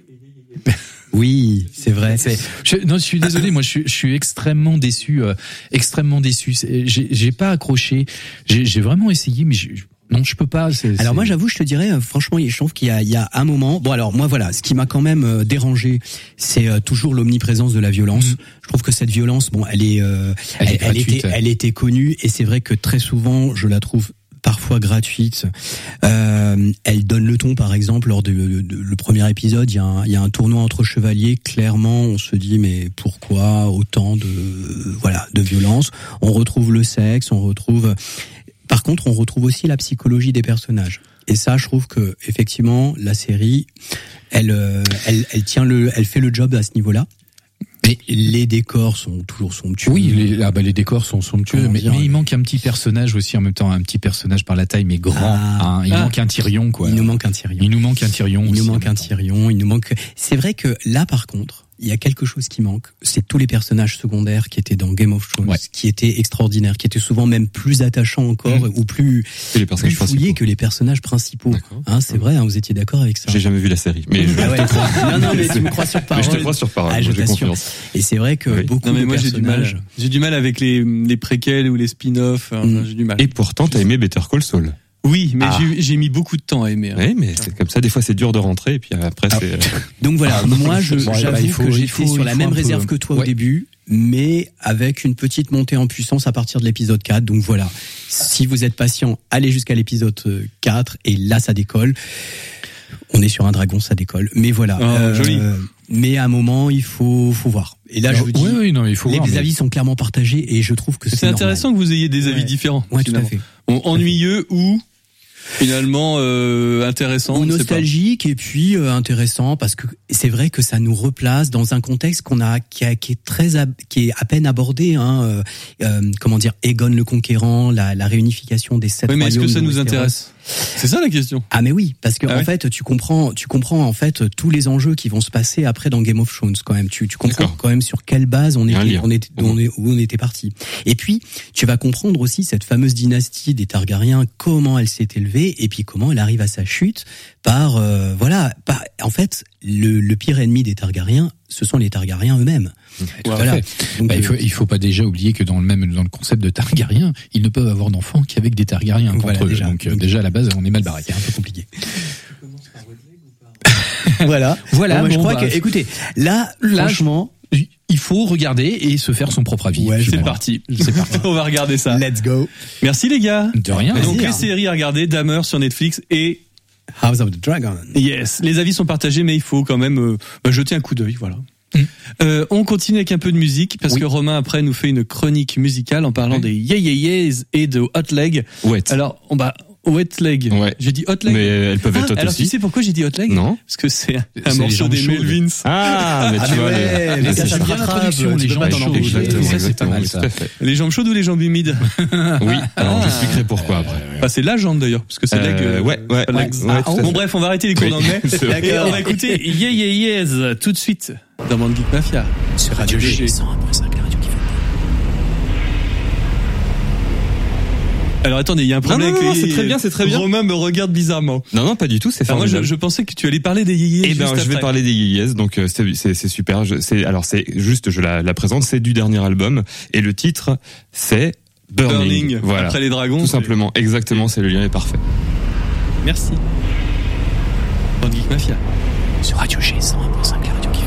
Oui, c'est vrai. C'est, je, non, je suis désolé, moi, je suis, je suis extrêmement déçu, euh, extrêmement déçu. C'est- J'ai, j'ai pas accroché. J'ai, j'ai vraiment essayé, mais je, non, je peux pas. C'est, Alors c'est- moi j'avoue, je te dirais euh, franchement, je trouve qu'il y a, il y a un moment. Bon alors moi voilà, ce qui m'a quand même euh, dérangé, c'est euh, toujours l'omniprésence de la violence. Mhm. Je trouve que cette violence, bon, elle est, euh, Elle est elle, elle gratuite. était, elle était connue et c'est vrai que très souvent je la trouve parfois gratuite. Euh, elle donne le ton, par exemple, lors de, de- de- le premier épisode, il y a un, il y a un tournoi entre chevaliers. Clairement, on se dit mais pourquoi autant de voilà de violence? On retrouve le sexe, on retrouve. Par contre, on retrouve aussi la psychologie des personnages. Et ça, je trouve que effectivement, la série, elle, euh, elle, elle tient le, elle fait le job à ce niveau-là. Mais les décors sont toujours somptueux. Oui, les, ah bah les décors sont somptueux, Comment mais, dire, mais il les- manque un petit personnage aussi en même temps, un petit personnage par la taille, mais grand. Ah. hein. Il Ah. manque un Tyrion, quoi. Il nous manque un Tyrion. Il nous manque un Tyrion. Il aussi, nous en manque même un temps. Tyrion, il nous manque. C'est vrai que là, par contre, il y a quelque chose qui manque. C'est tous les personnages secondaires qui étaient dans Game of Thrones, Ouais. qui étaient extraordinaires, qui étaient souvent même plus attachants encore Mm. ou plus, Et les plus personnages fouillés principaux. que les personnages principaux. D'accord. Hein, c'est vrai, hein, vous étiez d'accord avec ça. J'ai jamais vu la série, mais je, Ah ouais, non, non, mais tu me crois sur mais parole. je te crois sur parole. Ah, je j'ai t'assure. confiance. Et c'est vrai que Oui. beaucoup Non mais de moi j'ai du personnages. mal. J'ai du mal avec les les préquels ou les spin-offs. hein, Mm. J'ai du mal. Et pourtant, t'as aimé Better Call Saul. Oui, mais Ah. j'ai j'ai mis beaucoup de temps à aimer. hein. Oui, mais c'est comme ça. Des fois, c'est dur de rentrer, et puis après, c'est. Donc voilà, moi je, Bon, j'avoue bah, il faut- que il j'étais faut- sur il la faut même un peu- réserve que toi au Ouais. début, mais avec une petite montée en puissance à partir de l'épisode quatre. Donc voilà, si vous êtes patient, allez jusqu'à l'épisode quatre et là ça décolle. On est sur un dragon, ça décolle. Mais voilà. Oh, joli. Mais à un moment, il faut, faut voir. Et là, je vous dis, Oui, oui, non, il faut les voir, mais- avis sont clairement partagés et je trouve que c'est, C'est intéressant que vous ayez des avis Ouais. différents. normal. Ouais, tout à finalement. fait. Bon, ennuyeux ou finalement euh, intéressant. Ou on ne sait pas. nostalgique et puis euh, intéressant parce que c'est vrai que ça nous replace dans un contexte qu'on a qui, a, qui est très ab- qui est à peine abordé hein, euh, euh, comment dire Aegon le Conquérant, la, la réunification des sept Oui, mais est-ce royaumes que ça de nous Westeros. intéresse? C'est ça la question. Ah mais oui, parce que Ah en ouais fait, tu comprends, tu comprends en fait tous les enjeux qui vont se passer après dans Game of Thrones quand même. Tu, tu comprends D'accord. quand même sur quelle base on Il y a un était, lien. on était, Au moins. on est, où on était parti. Et puis, tu vas comprendre aussi cette fameuse dynastie des Targaryens, comment elle s'est élevée et puis comment elle arrive à sa chute par, euh, voilà, par, en fait, le, le pire ennemi des Targaryens, ce sont les Targaryens eux-mêmes. Tout à Voilà. fait. Donc, Bah, il euh, faut, il faut pas déjà oublier que dans le même, dans le concept de Targaryen, ils ne peuvent avoir d'enfants qu'avec des Targaryens contre Voilà, eux. déjà. Donc, euh, Donc, déjà, à la base, on est mal barré. c'est un peu compliqué. Voilà. Voilà, Bon, moi, je bon, crois bah, que, écoutez, là, Là, franchement, il faut regarder et se faire son propre avis. Ouais, C'est finalement. parti. C'est parti. On va regarder ça. let's go. Merci les gars. De rien. Et donc Vas-y, les hein. séries à regarder, Dahmer sur Netflix et House of the Dragon. yes, les avis sont partagés, mais il faut quand même euh, bah, jeter un coup d'œil, voilà. Mm. Euh, on continue avec un peu de musique parce Oui. que Romain après nous fait une chronique musicale en parlant Oui. des Yeah Yeah Yeahs et de Hot Leg. Ouais. Alors on va Wet Leg. Ouais. J'ai dit Hot Leg. Mais elles peuvent Ah, être hot alors aussi. tu sais pourquoi j'ai dit Hot Leg? Non. Parce que c'est un, un C'est les morceau jambes des chaudes. Melvins. Ah, mais Ah, tu mais vois, ouais, le- les le- gars, ça j'aime bien la rattrape, traduction, tu les peux jambes pas t'en chaudes. empêcher. Exactement, Ça, c'est pas exactement, mal, oui, ça. tout à fait. Les jambes chaudes ou les jambes humides? Oui, alors Ah. j'expliquerai pourquoi après. Enfin, c'est la jambe d'ailleurs, parce que c'est Euh, leg. euh, ouais, ouais, pas ouais, legs. ouais, tout à Bon fait. bref, on va arrêter les cours Oui, d'anglais. c'est vrai. Et on va écouter Yeah Yeah Yeahs tout de suite dans Bande Geek Mafia. Sur Radio G G. cent un virgule cinq, la radio qui fait. Alors attendez, il y a un problème non, avec non, les- c'est très bien, c'est très bien. Romain me regarde bizarrement. Non, non, pas du tout, c'est Alors moi, je, formidable. je pensais que tu allais parler des yéyés. Eh ben, juste je vais après. parler des Yeyes, donc euh, c'est c'est c'est super. Je, c'est alors c'est juste, je la, la présente, c'est du dernier album et le titre c'est Burning. Burning. Voilà, Après les dragons. tout c'est- simplement, exactement, c'est le lien est parfait. Merci. Bande Geek Mafia. Sur Radio G cent un virgule cinq, la radio qui fait.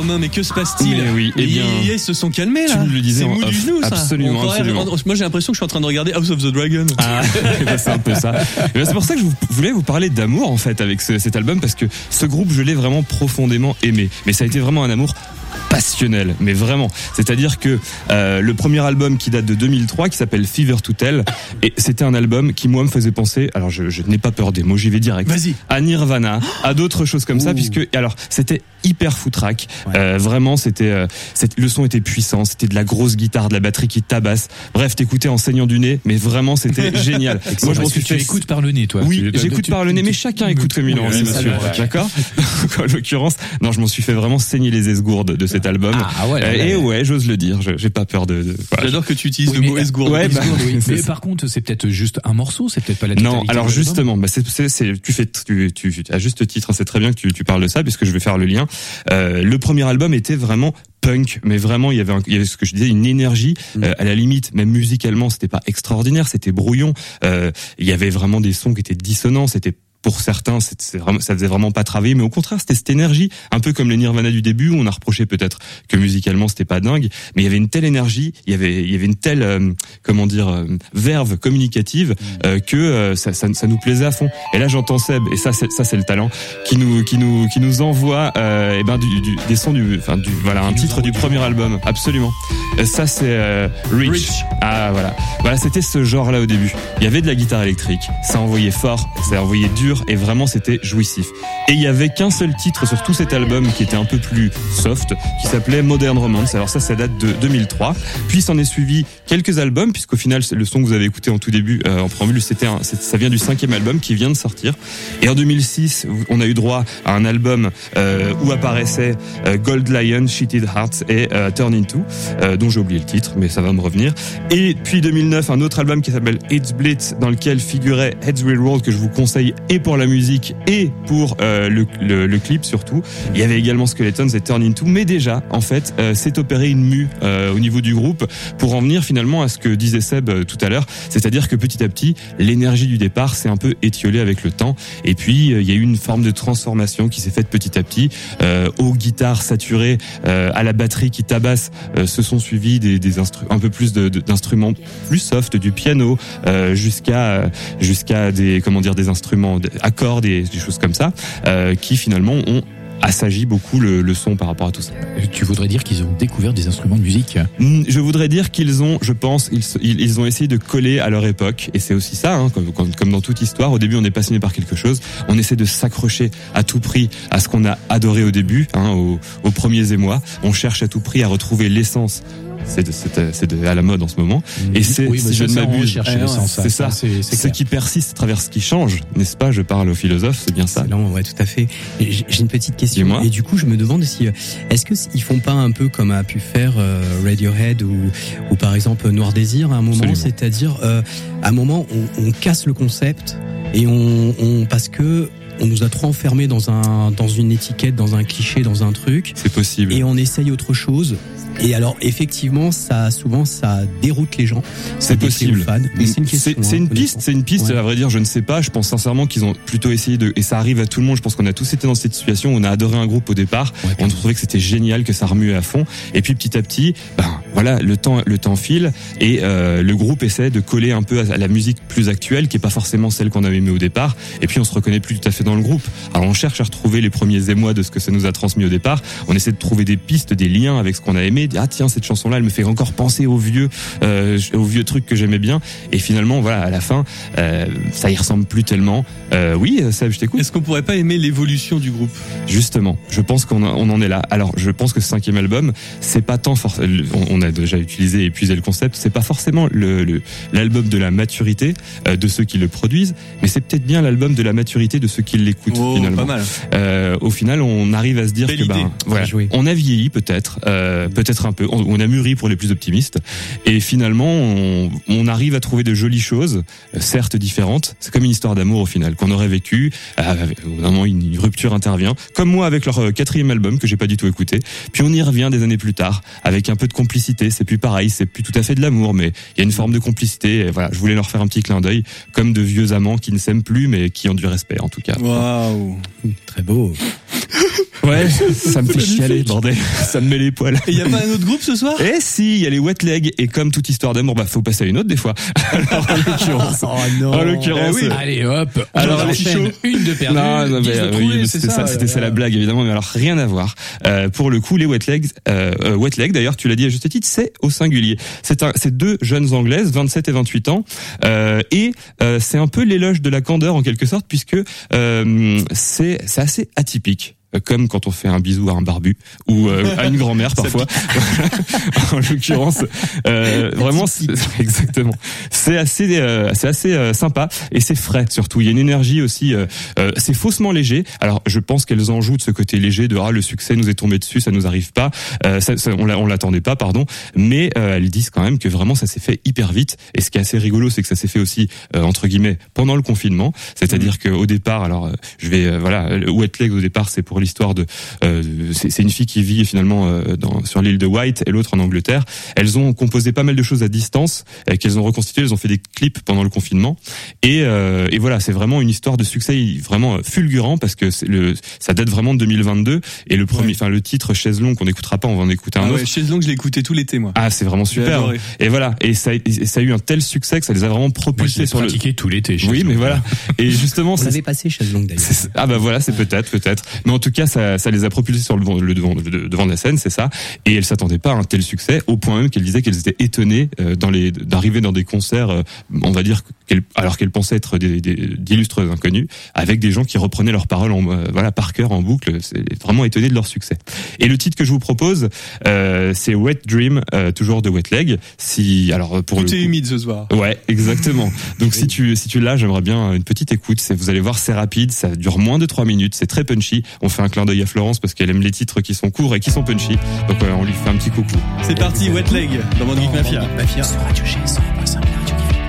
Romain, mais que se passe-t-il? Mais oui, eh bien, ils, ils se sont calmés là. Tu me le disais c'est en mou off. du genou, ça. Absolument, croirait, absolument. Moi, j'ai l'impression que je suis en train de regarder House of the Dragon. Ah, c'est un peu ça. Et c'est pour ça que je voulais vous parler d'amour en fait avec ce, cet album, parce que ce groupe, je l'ai vraiment profondément aimé. Mais ça a été vraiment un amour passionnel, mais vraiment. C'est-à-dire que euh, le premier album qui date de deux mille trois, qui s'appelle Fever to Tell, et c'était un album qui moi me faisait penser, alors je, je n'ai pas peur des mots, j'y vais direct, Vas-y. à Nirvana, à d'autres choses comme Ouh. ça, puisque alors c'était hyper foutraque, Ouais. euh, vraiment c'était, euh, c'était, le son était puissant, c'était de la grosse guitare, de la batterie qui tabasse. Bref, t'écoutais en saignant du nez, mais vraiment c'était génial. Moi, je pense que tu écoutes par le nez, toi. Oui, Tu- j'écoute tu- par le nez, tu- mais chacun écoute comme il a Oui, envie, c'est ça, monsieur. le- D'accord? En l'occurrence, non, je m'en suis fait vraiment saigner les esgourdes de cet album. Ah, ouais, Euh, là, et là. ouais, j'ose le dire, je- j'ai pas peur de. de voilà. J'adore que tu utilises Oui, le mais- mot esgourde. Ouais, bah, Oui, c'est mais ça. par contre, c'est peut-être juste un morceau, c'est peut-être pas la totalité. Non, alors de l'album. justement, bah c'est, c'est, c'est, tu fais, tu, tu, tu, à juste titre, c'est très bien que tu, tu parles de ça, puisque je vais faire le lien. Euh, le premier album était vraiment punk, mais vraiment il y avait, un, il y avait ce que je disais, une énergie. Euh, à la limite, même musicalement, c'était pas extraordinaire, c'était brouillon. Euh, il y avait vraiment des sons qui étaient dissonants, c'était pour certains, c'est, c'est vraiment, ça faisait vraiment pas travailler, mais au contraire, c'était cette énergie, un peu comme les Nirvana du début, où on a reproché peut-être que musicalement c'était pas dingue, mais il y avait une telle énergie, il y avait, il y avait une telle, euh, comment dire, euh, verve communicative euh, que euh, ça, ça, ça nous plaisait à fond. Et là, j'entends Seb, et ça, c'est, ça, c'est le talent, qui nous, qui nous, qui nous envoie, euh, eh ben, du, du, des sons du, enfin, du, voilà, un titre du premier album, absolument. Euh, Ça, c'est euh, Reach. Reach. Ah, voilà, voilà, c'était ce genre-là au début. Il y avait de la guitare électrique, ça envoyait fort, ça envoyait dur. Et vraiment c'était jouissif. Et il y avait qu'un seul titre sur tout cet album qui était un peu plus soft, qui s'appelait Modern Romance. Alors ça, ça date de deux mille trois. Puis s'en est suivi quelques albums, puisqu'au final le son que vous avez écouté en tout début, euh, en préambule, c'était un, c'est, ça vient du cinquième album qui vient de sortir. Et en deux mille six, on a eu droit à un album euh, où apparaissaient euh, Gold Lion, Cheated Hearts et euh, Turn Into, euh, dont j'ai oublié le titre, mais ça va me revenir. Et puis deux mille neuf, un autre album qui s'appelle It's Blitz, dans lequel figurait Heads Will Roll, que je vous conseille et pour la musique et pour euh, le, le, le clip surtout. Il y avait également Skeletons et Turn Into, mais déjà en fait euh, s'est opéré une mue euh, au niveau du groupe pour en venir finalement à ce que disait Seb euh, tout à l'heure, c'est-à-dire que petit à petit l'énergie du départ s'est un peu étiolée avec le temps, et puis euh, il y a eu une forme de transformation qui s'est faite petit à petit, euh, aux guitares saturées, euh, à la batterie qui tabasse, euh, se sont suivis des, des instru- un peu plus de, de, d'instruments plus soft, du piano euh, jusqu'à jusqu'à des comment dire des instruments accords, des, des choses comme ça, euh, qui finalement ont assagi beaucoup le, le son par rapport à tout ça. Tu voudrais dire qu'ils ont découvert des instruments de musique? Je voudrais dire qu'ils ont, je pense, ils, ils, ils ont essayé de coller à leur époque, et c'est aussi ça, hein, comme, comme, comme dans toute histoire. Au début, on est passionné par quelque chose, on essaie de s'accrocher à tout prix à ce qu'on a adoré au début, hein, aux, aux premiers émois. On cherche à tout prix à retrouver l'essence. C'est, de, c'est, de, c'est de, à la mode en ce moment. Et c'est, oui, si je ne m'abuse, c'est ça. C'est, c'est ce qui persiste à travers ce qui change, n'est-ce pas? Je parle aux philosophes, c'est bien ça. Non, ouais, tout à fait. J'ai j'ai une petite question. Dis-moi. Et du coup, je me demande si, euh, est-ce que ils font pas un peu comme a pu faire euh, Radiohead ou, ou par exemple Noir Désir à un moment, Absolument. c'est-à-dire euh, à un moment on, on casse le concept et on, on parce que on nous a trop enfermés dans un dans une étiquette, dans un cliché, dans un truc. C'est possible. Et on essaye autre chose. Et alors, effectivement, ça, souvent, ça déroute les gens. Ça C'est déplaît possible. aux fans. Mais c'est une question. C'est, c'est hein, une honnêtement. piste, c'est une piste. Ouais. À vrai dire, je ne sais pas. Je pense sincèrement qu'ils ont plutôt essayé de, et ça arrive à tout le monde. Je pense qu'on a tous été dans cette situation où on a adoré un groupe au départ. Ouais, on trouvait que c'était génial, que ça remuait à fond. Et puis petit à petit, ben voilà, le temps, le temps file et euh, le groupe essaie de coller un peu à la musique plus actuelle, qui est pas forcément celle qu'on avait aimée au départ. Et puis on se reconnaît plus tout à fait dans le groupe. Alors on cherche à retrouver les premiers émois de ce que ça nous a transmis au départ. On essaie de trouver des pistes, des liens avec ce qu'on a aimé. Ah tiens, cette chanson là elle me fait encore penser aux vieux euh, aux vieux trucs que j'aimais bien, et finalement voilà, à la fin euh, ça y ressemble plus tellement. Euh, oui Seb, je t'écoute. Est-ce qu'on pourrait pas aimer l'évolution du groupe? Justement, je pense qu'on a- on en est là. Alors je pense que ce cinquième album, c'est pas tant for- on, on a déjà utilisé et épuisé le concept, c'est pas forcément le, le l'album de la maturité euh, de ceux qui le produisent, mais c'est peut-être bien l'album de la maturité de ceux qui l'écoutent. Oh, finalement. pas mal. Euh, au final, on arrive à se dire Belle que idée. ben voilà, Bien joué. on a vieilli peut-être, euh, peut-être un peu, on, on a mûri pour les plus optimistes, et finalement on, on arrive à trouver de jolies choses, euh, certes différentes. C'est comme une histoire d'amour au final qu'on aurait vécu. Euh, au moment une, une rupture intervient, comme moi avec leur euh, quatrième album que j'ai pas du tout écouté. Puis on y revient des années plus tard avec un peu de complicité. C'est plus pareil, c'est plus tout à fait de l'amour, mais il y a une forme de complicité. Et voilà, je voulais leur faire un petit clin d'œil, comme de vieux amants qui ne s'aiment plus, mais qui ont du respect en tout cas. Waouh. Très beau. Ouais, ça me fait chialer, bordel. Ça me met les poils. Et y a pas un autre groupe ce soir? Eh si, il y a les Wet Leg, et comme toute histoire d'amour, bah faut passer à une autre des fois. Alors en l'occurrence, Oh non. en l'occurrence, Eh oui. Allez hop, on Alors, les enchaîne. chauds. Une de perdue, non, non, dix mais, de euh, trouvée, oui, c'est c'était ça, c'était ça la blague évidemment, mais alors rien à voir. Euh, pour le coup, les Wet Legs, euh, euh, Wet Leg, d'ailleurs, tu l'as dit à juste titre, c'est au singulier. C'est un, c'est deux jeunes anglaises, vingt-sept et vingt-huit ans, euh, et euh, c'est un peu l'éloge de la candeur en quelque sorte, puisque euh, c'est c'est assez atypique. Comme quand on fait un bisou à un barbu ou euh, à une grand-mère parfois. En l'occurrence, euh, vraiment, c'est, exactement. C'est assez, euh, c'est assez euh, sympa et c'est frais surtout. Il y a une énergie aussi. Euh, euh, c'est faussement léger. Alors, je pense qu'elles en jouent de ce côté léger de ah le succès nous est tombé dessus, ça nous arrive pas. Euh, ça, ça, on, on l'attendait pas, pardon. Mais euh, elles disent quand même que vraiment ça s'est fait hyper vite. Et ce qui est assez rigolo, c'est que ça s'est fait aussi euh, entre guillemets pendant le confinement. C'est-à-dire mmh. qu'au départ, alors euh, je vais euh, voilà, le Wet Leg au départ, c'est pour l'histoire de, euh, c'est, c'est une fille qui vit finalement euh, dans, sur l'île de Wight et l'autre en Angleterre. Elles ont composé pas mal de choses à distance, euh, qu'elles ont reconstitué. Elles ont fait des clips pendant le confinement et, euh, et voilà, c'est vraiment une histoire de succès vraiment fulgurant parce que c'est le, ça date vraiment de deux mille vingt-deux et le premier, enfin ouais. le titre Chaise longue qu'on n'écoutera pas, on va en écouter un ah autre. Ouais, Chaise longue, je l'ai écouté tout l'été moi. Ah c'est vraiment super. Et voilà, et ça, et ça a eu un tel succès que ça les a vraiment propulsés sur le. Pratiqué tout l'été. Oui, mais voilà. Et justement, on l'avait passé Chaise longue d'ailleurs. C'est, ah bah voilà, c'est peut-être, peut-être. Mais en tout cas, ça, ça les a propulsés sur le, le devant, le devant de la scène, c'est ça. Et elles s'attendaient pas à un tel succès, au point même qu'elles disaient qu'elles étaient étonnées euh, dans les, d'arriver dans des concerts, euh, on va dire qu'elles, alors qu'elles pensaient être des, des, d'illustres inconnus, avec des gens qui reprenaient leurs paroles en, euh, voilà, par cœur en boucle. C'est vraiment étonné de leur succès. Et le titre que je vous propose, euh, c'est Wet Dream, euh, toujours de Wet Leg. Si, alors pour Tout le est coup, humide ce soir. Ouais, exactement. Donc si tu si tu l'as, j'aimerais bien une petite écoute. C'est, vous allez voir, c'est rapide, ça dure moins de trois minutes, c'est très punchy. On fait un clin d'œil à Florence parce qu'elle aime les titres qui sont courts et qui sont punchy. Donc ouais, on lui fait un petit coucou. C'est parti, Wet Leg dans Bande Geek Mafia. Mafia. Sur Radio G cent un point cinq, la radio qui fait.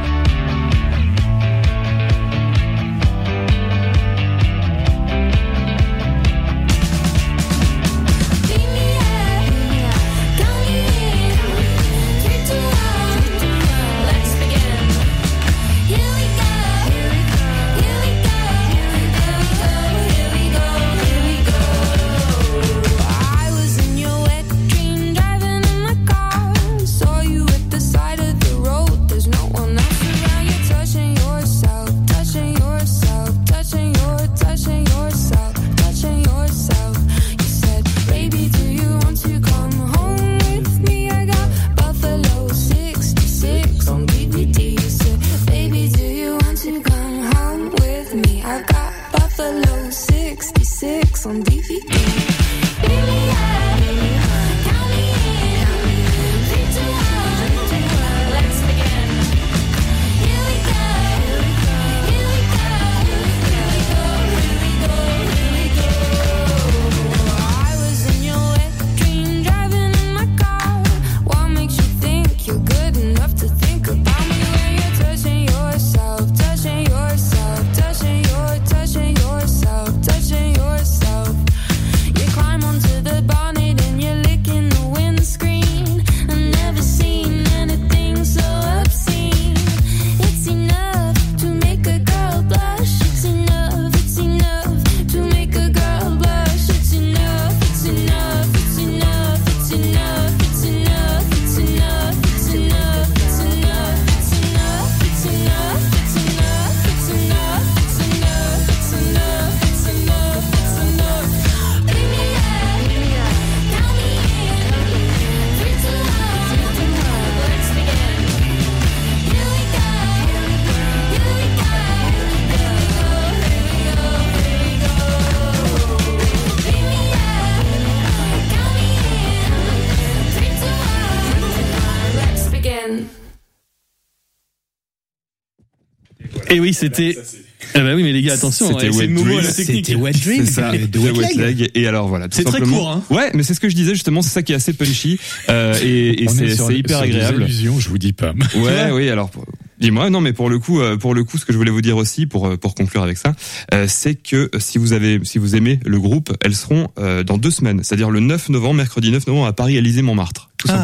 Et oui, c'était. Ah bah oui, mais les gars, attention, c'était ouais, Wet c'est le moment à la Dream. technique. C'était Wet Dream, C'est ça, de, de Wet, Wet Leg. Leg. Et alors voilà, tout C'est très simplement. court, hein. Ouais, mais c'est ce que je disais justement, c'est ça qui est assez punchy euh, et, et On c'est, est sur- c'est hyper sur des agréable. allusions, je vous dis pas. Ouais, oui. Alors, pour- dis-moi. Non, mais pour le coup, euh, pour le coup, ce que je voulais vous dire aussi, pour euh, pour conclure avec ça, euh, c'est que si vous avez, si vous aimez le groupe, elles seront euh, dans deux semaines, c'est-à-dire le neuf novembre, mercredi neuf novembre à Paris, Élysée Montmartre, tout Ah. simplement.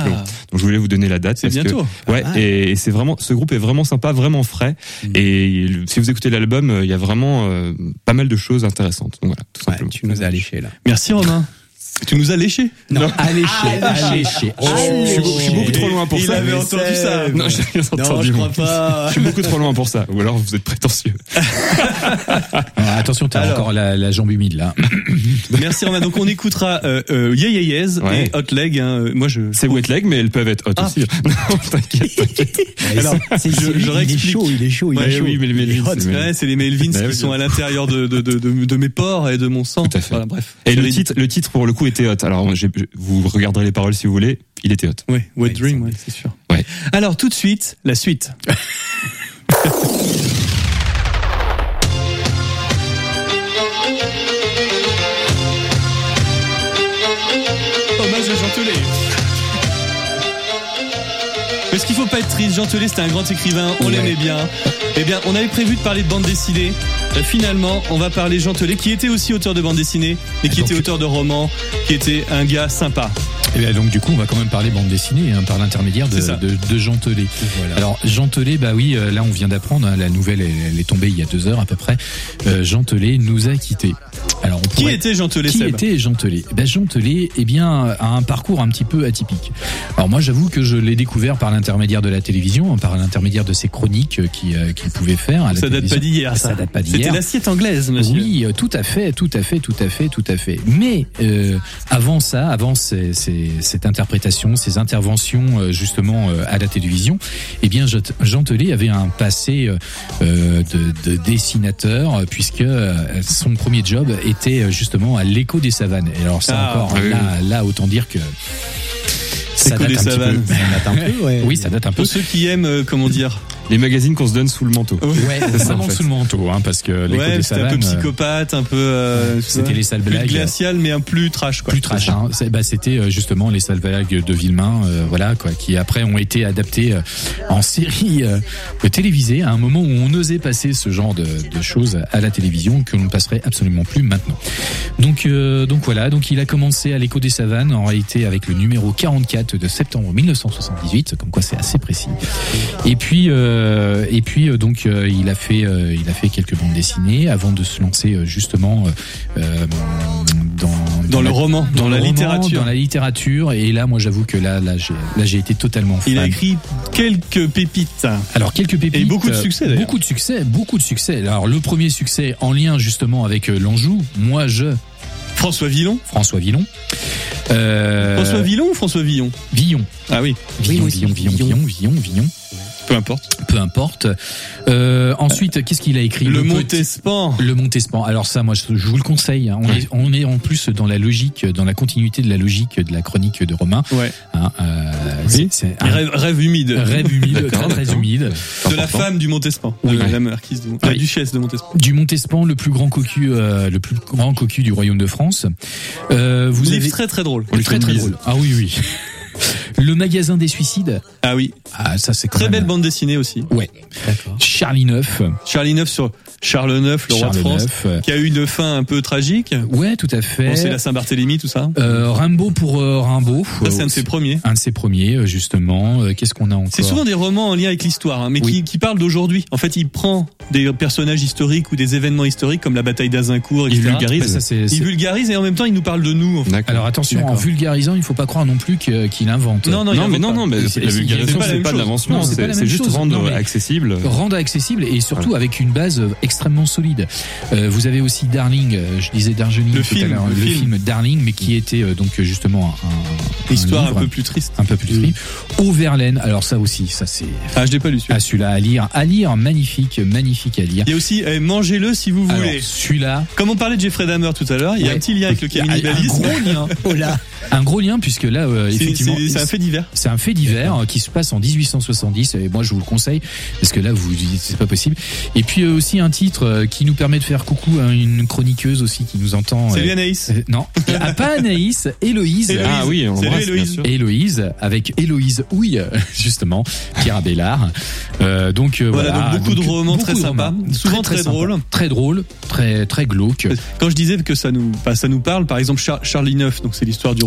Donc je voulais vous donner la date. C'est parce bientôt. Que, ouais, Ah. et, et c'est vraiment, ce groupe est vraiment sympa, vraiment frais. Mm. Et le- si vous écoutez l'album, euh, il y a vraiment euh, pas mal de choses intéressantes. Donc voilà, tout Ouais, simplement. tu nous as alléché là. Merci Romain. Tu nous as léché. Non, alléché, alléché. Je suis, je suis beaucoup trop loin pour Il ça. avait entendu ça. Non, j'ai rien Non, entendu. je moi. crois pas. Je suis beaucoup trop loin pour ça. Ou alors vous êtes prétentieux. Alors, attention, t'as Alors. encore la, la jambe humide là. Merci Romain. Donc on écoutera euh, euh, Yeah Yeah Yes Ouais. et Hot Leg. Hein. Moi je. C'est wet leg, mais elles peuvent être hot Ah. aussi. Non, t'inquiète, t'inquiète. Alors, c'est, je- c'est lui, je il est réexplique. chaud, il est chaud, il Ouais, est chaud. oui, mais les Il est Melvins, hot. c'est- Ouais, c'est les Melvins Bah oui, qui sont bien à l'intérieur de, de, de, de, de mes pores et de mon sang. Tout à fait. Voilà, bref. Et le J'avais- titre, le titre pour le coup était hot. Alors j'ai- vous regarderez les paroles si vous voulez. Il était hot. Ouais, Wet Dream, ouais, c'est sûr. Ouais. Alors tout de suite, la suite. Hommage à Jean Telet. Parce qu'il faut pas être triste, Jean Telet c'était un grand écrivain, on l'aimait bien. Eh bien, on avait prévu de parler de bande dessinée. Euh, Finalement, on va parler Jean Telet, qui était aussi auteur de bande dessinée, mais qui Donc- était auteur de romans, qui était un gars sympa. Et bien donc du coup on va quand même parler bande dessinée hein, par l'intermédiaire de, C'est ça. de, de Jean Telet. Voilà. Alors Jean Telet, bah oui, euh, là on vient d'apprendre, hein, la nouvelle elle, elle est tombée il y a deux heures à peu près. Euh, Jean Telet nous a quittés. Alors on Qui pourrait... était Jean Telet, Qui Seb ? était Jean Telet? Ben Jean Telet, eh bien, a un parcours un petit peu atypique. Alors moi, j'avoue que je l'ai découvert par l'intermédiaire de la télévision, hein, par l'intermédiaire de ses chroniques euh, qui, euh, qu'il pouvait faire à la Ça date télévision. pas d'hier, ça. Ça date pas C'était d'hier. l'assiette anglaise, monsieur. Oui, euh, tout à fait, tout à fait, tout à fait, tout à fait. Mais euh, avant ça, avant ces, ces, cette interprétation, ces interventions euh, justement euh, à la télévision, eh bien Je- Jean Telet avait un passé euh, de, de dessinateur euh, puisque euh, son premier job était euh, justement à l'Écho des Savanes. Et alors ça Ah, encore, oui, là, là autant dire que ça Écho date des un petit Savanes. peu. Ça date un peu, ouais. Oui, ça date un peu. Pour ceux qui aiment, euh, comment dire, Les magazines qu'on se donne sous le manteau. Ouais, C'est ça, vraiment en fait. sous le manteau, hein, parce que l'Écho ouais, des c'était un Savanes. peu euh, psychopathe, un peu. Euh, tu c'était vois, les sales plus blagues. glacial, mais un plus trash, quoi. Plus trash, hein. C'est- bah, c'était euh, justement les sales blagues de Villemain, euh, voilà quoi, qui après ont été adaptées euh, en série euh, télévisée à un moment où on osait passer ce genre de, de choses à la télévision que l'on ne passerait absolument plus maintenant. Donc euh, donc voilà, donc il a commencé à l'Écho des Savanes en réalité avec le numéro quarante-quatre de septembre mille neuf cent soixante-dix-huit, comme quoi c'est assez précis. Et puis euh, et puis euh, donc euh, il a fait euh, il a fait quelques bandes dessinées avant de se lancer euh, justement euh, euh, dans Dans le la- roman, dans, dans la le roman, littérature. dans la littérature. Et là, moi, j'avoue que là, là, j'ai, là, j'ai été totalement fan. Il a écrit quelques pépites. Alors quelques pépites Et beaucoup de euh, succès, d'ailleurs. Beaucoup de succès, beaucoup de succès. Alors le premier succès en lien justement avec euh, l'Anjou. Moi, je François Villon. François Villon. Euh, François Villon ou François Villon? Villon. Ah oui, Villon, moi aussi, Villon, Villon, Villon. Villon, Villon, Villon. peu importe. Peu importe. Euh, ensuite, qu'est-ce qu'il a écrit? Le petit- Montespan. Le Montespan. Alors ça, moi, je, je vous le conseille. hein. On, Ouais. est, on est en plus dans la logique, dans la continuité de la logique de la chronique de Romain. Ouais. Hein, euh, Oui. c'est, c'est Et un Rêve, rêve humide. rêve humide, D'accord, très très d'accord. humide. De la femme du Montespan. Oui. De la marquise de Montespan. La Oui. duchesse de Montespan. Du Montespan, le plus grand cocu, euh, le plus grand cocu du royaume de France. Euh, vous Livre avez très très drôle. très très, très drôle. Ah oui oui. Le magasin des suicides. Ah oui. Ah ça c'est quand Très même- belle bande dessinée aussi. Ouais. D'accord. Charlie neuf. Charlie neuf sur Charles neuf, le roi de Charles France, neuf. qui a eu une fin un peu tragique. Ouais, tout à fait. Bon, c'est la Saint-Barthélemy, tout ça. Euh, Rimbaud pour euh, Rimbaud. Ça, c'est un de ses premiers. Un de ses premiers, euh, justement. Euh, Qu'est-ce qu'on a encore? C'est souvent des romans en lien avec l'histoire, hein, mais Oui. qui, qui parlent d'aujourd'hui. En fait, il prend des personnages historiques ou des événements historiques comme la bataille d'Azincourt, et Il cetera. vulgarise. Bah, ça, c'est- Il c'est- vulgarise et en même temps, il nous parle de nous. En fait. D'accord. Alors attention, en D'accord. vulgarisant, il faut pas croire non plus que- qu'il invente. Non, non, il Non, mais invente non, pas. non, mais C'est- la c'est- vulgarisation, c'est pas la c'est même pas de chose. l'invention, Non, c'est pas la c'est même c'est juste chose. rendre Non, mais- accessible. Rendre accessible et surtout avec une base euh, extrêmement solide. Euh, vous avez aussi Darling, euh, je disais Darjeeling Le tout film, à l'heure, le le, film. film. Darling, mais qui était euh, donc euh, justement un, un Histoire un livre, peu plus triste. un peu plus triste. Auverlaine, alors ça aussi, ça c'est Ah, je l'ai pas lu celui-là. ah celui-là à lire, à lire, magnifique, magnifique à lire. Il y a aussi eh, Mangez-le si vous Alors voulez. celui-là, Comme on parlait de Jeffrey Dahmer tout à l'heure, il y a Ouais. un petit lien avec le il y a un cannibalisme. gros lien, Oh là. un gros lien puisque là euh, C'est- effectivement C'est c'est un fait divers. c'est un fait divers euh, qui se passe en dix-huit cent soixante-dix et moi je vous le conseille parce que là vous vous dites c'est pas possible. Et puis euh, aussi un titre euh, qui nous permet de faire coucou à une chroniqueuse aussi qui nous entend. C'est euh, lui Anaïs. euh, non, ah, pas Anaïs, Héloïse. Héloïse. Ah oui, on Salut, l'embrasse, bien Héloïse. sûr. Héloïse avec Héloïse Houille justement Pierre Abélard. Euh, donc euh, Voilà, voilà, donc beaucoup de romans beaucoup très de sympas, romans. souvent très sympas. drôles. très drôle, très très glauque. Quand je disais que ça nous, bah, ça nous parle, par exemple Char- Charlie neuf, donc c'est l'histoire du roi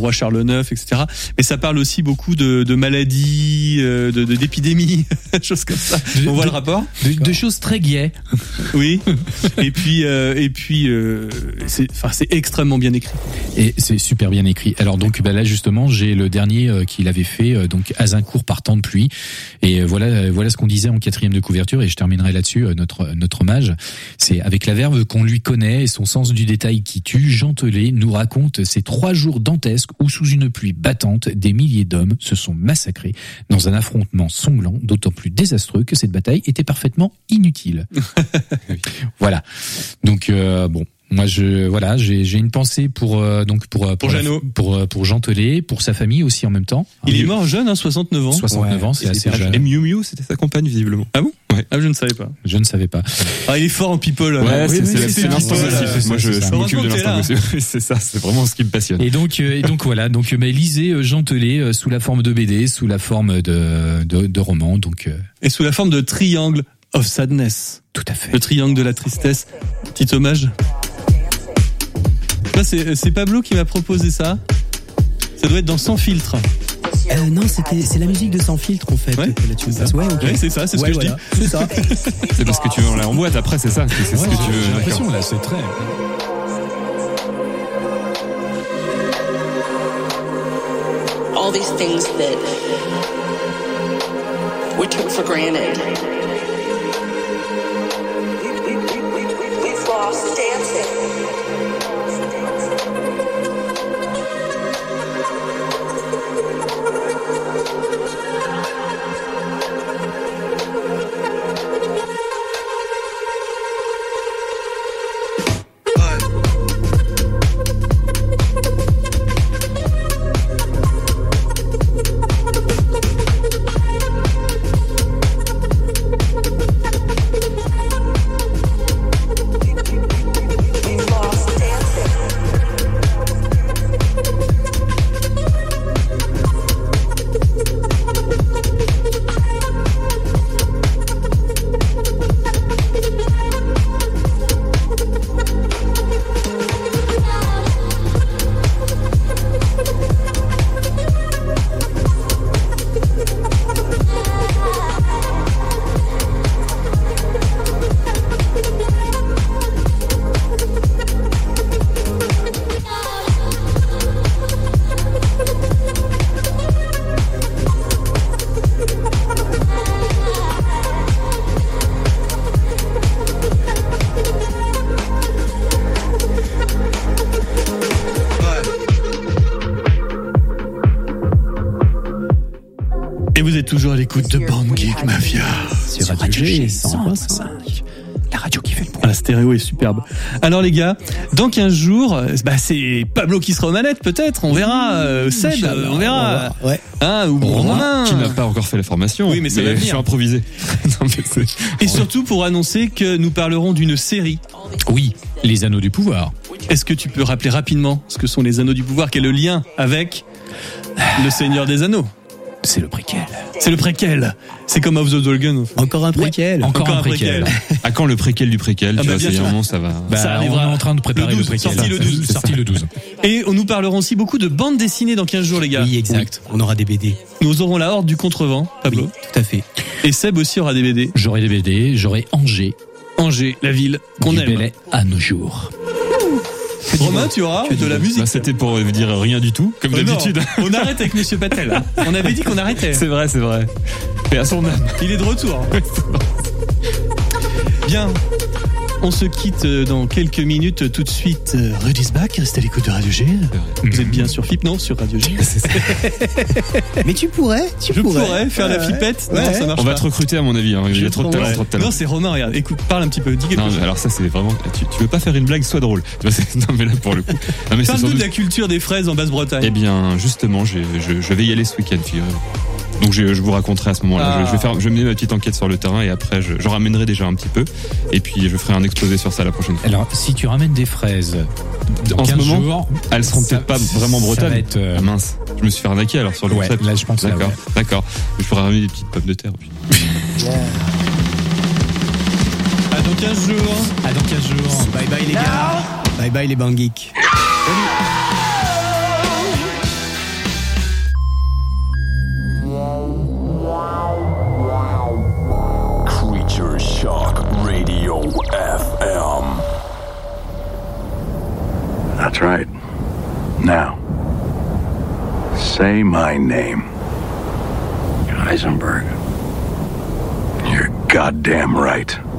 roi Charles neuf, et cetera. Mais ça parle aussi beaucoup de, de maladies, euh, de, de d'épidémies, choses comme ça. De, On voit de, le rapport. De, de choses très gaies. Oui. Et puis euh, et puis euh, c'est enfin c'est extrêmement bien écrit. Et c'est super bien écrit. Alors donc bah là justement j'ai le dernier euh, qu'il avait fait euh, donc Azincourt par temps de pluie. Et euh, voilà euh, voilà ce qu'on disait en quatrième de couverture et je terminerai là-dessus euh, notre notre hommage. C'est avec la verve qu'on lui connaît et son sens du détail qui tue. Jean Telet nous raconte ces trois jours dantesques où sous une pluie battante des milliers d'hommes se sont massacrés dans un affrontement sanglant, d'autant plus désastreux que cette bataille était parfaitement inutile. Voilà. Donc euh, bon. Moi, je voilà, j'ai j'ai une pensée pour euh, donc pour pour pour, Jeannot. pour pour Jean Telet, pour sa famille aussi en même temps. Il est mort jeune, hein, soixante-neuf ans. soixante-neuf Ouais, ans, c'est assez jeune. Et Miu Miu, c'était sa compagne visiblement. Ah bon? Ouais. Ah, je ne savais pas. Je ne savais pas. Ah, il est fort en people. Ouais, oui, c'est oui, c'est, c'est c'est l'instant people, gossip. euh, Moi, je, c'est je ça. m'occupe de Heureusement que t'es l'instant là. gossip. C'est ça, c'est vraiment ce qui me passionne. Et donc euh, et donc voilà, donc mais lisez euh, Jean Telet euh, sous la forme de B D, sous la forme de de, de roman, donc euh, Et sous la forme de Triangle of Sadness. tout à fait. Le triangle de la tristesse. Petit hommage. Là, c'est, c'est Pablo qui m'a proposé ça. Ça doit être dans Sans filtre. Euh, non, c'était c'est la musique de Sans filtre en fait. Ouais, que là, tu me passes. Ouais, ok. Ouais, c'est ça, c'est ce Ouais, que voilà. je dis. C'est ça. C'est parce que tu veux en en boîte après, c'est ça. C'est, c'est ce Ouais, que j'ai, tu veux. j'ai D'accord. l'impression là, c'est très all these things that we took for granted. We've lost dancing. Et vous êtes toujours à l'écoute de Band Geek Mafia. Sur Radio G cent point cinq. la radio qui fait le bon. Ah, la stéréo est superbe. Alors les gars, dans quinze jours, bah c'est Pablo qui sera aux manettes peut-être, on verra. Euh, Seb, Inch'Allah, on verra. Ouais. Hein, ou Romain. Qui n'a pas encore fait la formation. Oui, mais ça va je venir. suis improvisé. Non, mais c'est- Et surtout pour annoncer que nous parlerons d'une série. Oui, les anneaux du pouvoir. Est-ce que tu peux rappeler rapidement ce que sont les anneaux du pouvoir, quel est le lien avec le Seigneur des Anneaux? C'est le préquel. C'est le préquel. C'est comme House of the Dragon. Encore un préquel. Encore, Encore un un préquel. préquel. À quand le préquel du préquel? Ah Tu bah, vois, bien c'est sûr. un moment, ça va. Bah, Ça on arrivera est en train de préparer le le, douze, préquel. sorti le douze. Sorti le douze. Et nous parlerons aussi beaucoup de bandes dessinées dans quinze jours, les gars. Oui, exact. On aura des B D. Nous aurons la Horde du Contrevent, Pablo. Oui, tout à fait. Et Seb aussi aura des B D. J'aurai des B D, j'aurai Angers, Angers, la ville qu'on du aime. Bel Air à nos jours. Romain, tu auras de la musique. Bah, c'était pour vous dire rien du tout, comme Oh non, d'habitude. on arrête avec Monsieur Patel. On avait dit qu'on arrêtait. C'est vrai, c'est vrai. Et à son âme. Il est de retour. Bien. On se quitte dans quelques minutes. Tout de suite, Rudy's back. Restez à l'écoute de Radio G. Vous êtes bien sur F I P? Non, sur Radio G. Mais tu pourrais, tu Je pourrais. pourrais faire la Ouais, flippette. ouais. Non, ça marche On va pas. te recruter à mon avis. Hein. Il y a trop de talent, Ouais. trop de talent. Non, c'est Romain, regarde. Écoute, parle un petit peu. Dis quelque Non, chose. mais alors ça c'est vraiment. Tu, tu veux pas faire une blague, sois drôle. Tu vois, c'est- non mais là pour le coup. Non mais c'est Parle-nous surtout- de la culture des fraises en Basse-Bretagne. Eh bien, justement, j'ai- je, je vais y aller ce week-end, figurez-vous. Donc je, je vous raconterai à ce moment-là. Ah. Je, je vais faire, je vais mener ma petite enquête sur le terrain et après je, je ramènerai déjà un petit peu. Et puis je ferai un exposé sur ça la prochaine fois. Alors, si tu ramènes des fraises dans En ce quinze moment, jours, Elles seront ça- peut-être pas vraiment ça bretonnes. va être, euh, Ah mince, je me suis fait arnaquer alors sur le Ouais, concept. là, je pense là, D'accord, ouais. d'accord. Je pourrais ramener des petites pommes de terre. puis- À dans quinze jours. à dans quinze jours. Bye bye les gars. Bye bye les Band Geeks. That's right. Now, say my name. Heisenberg. You're goddamn right.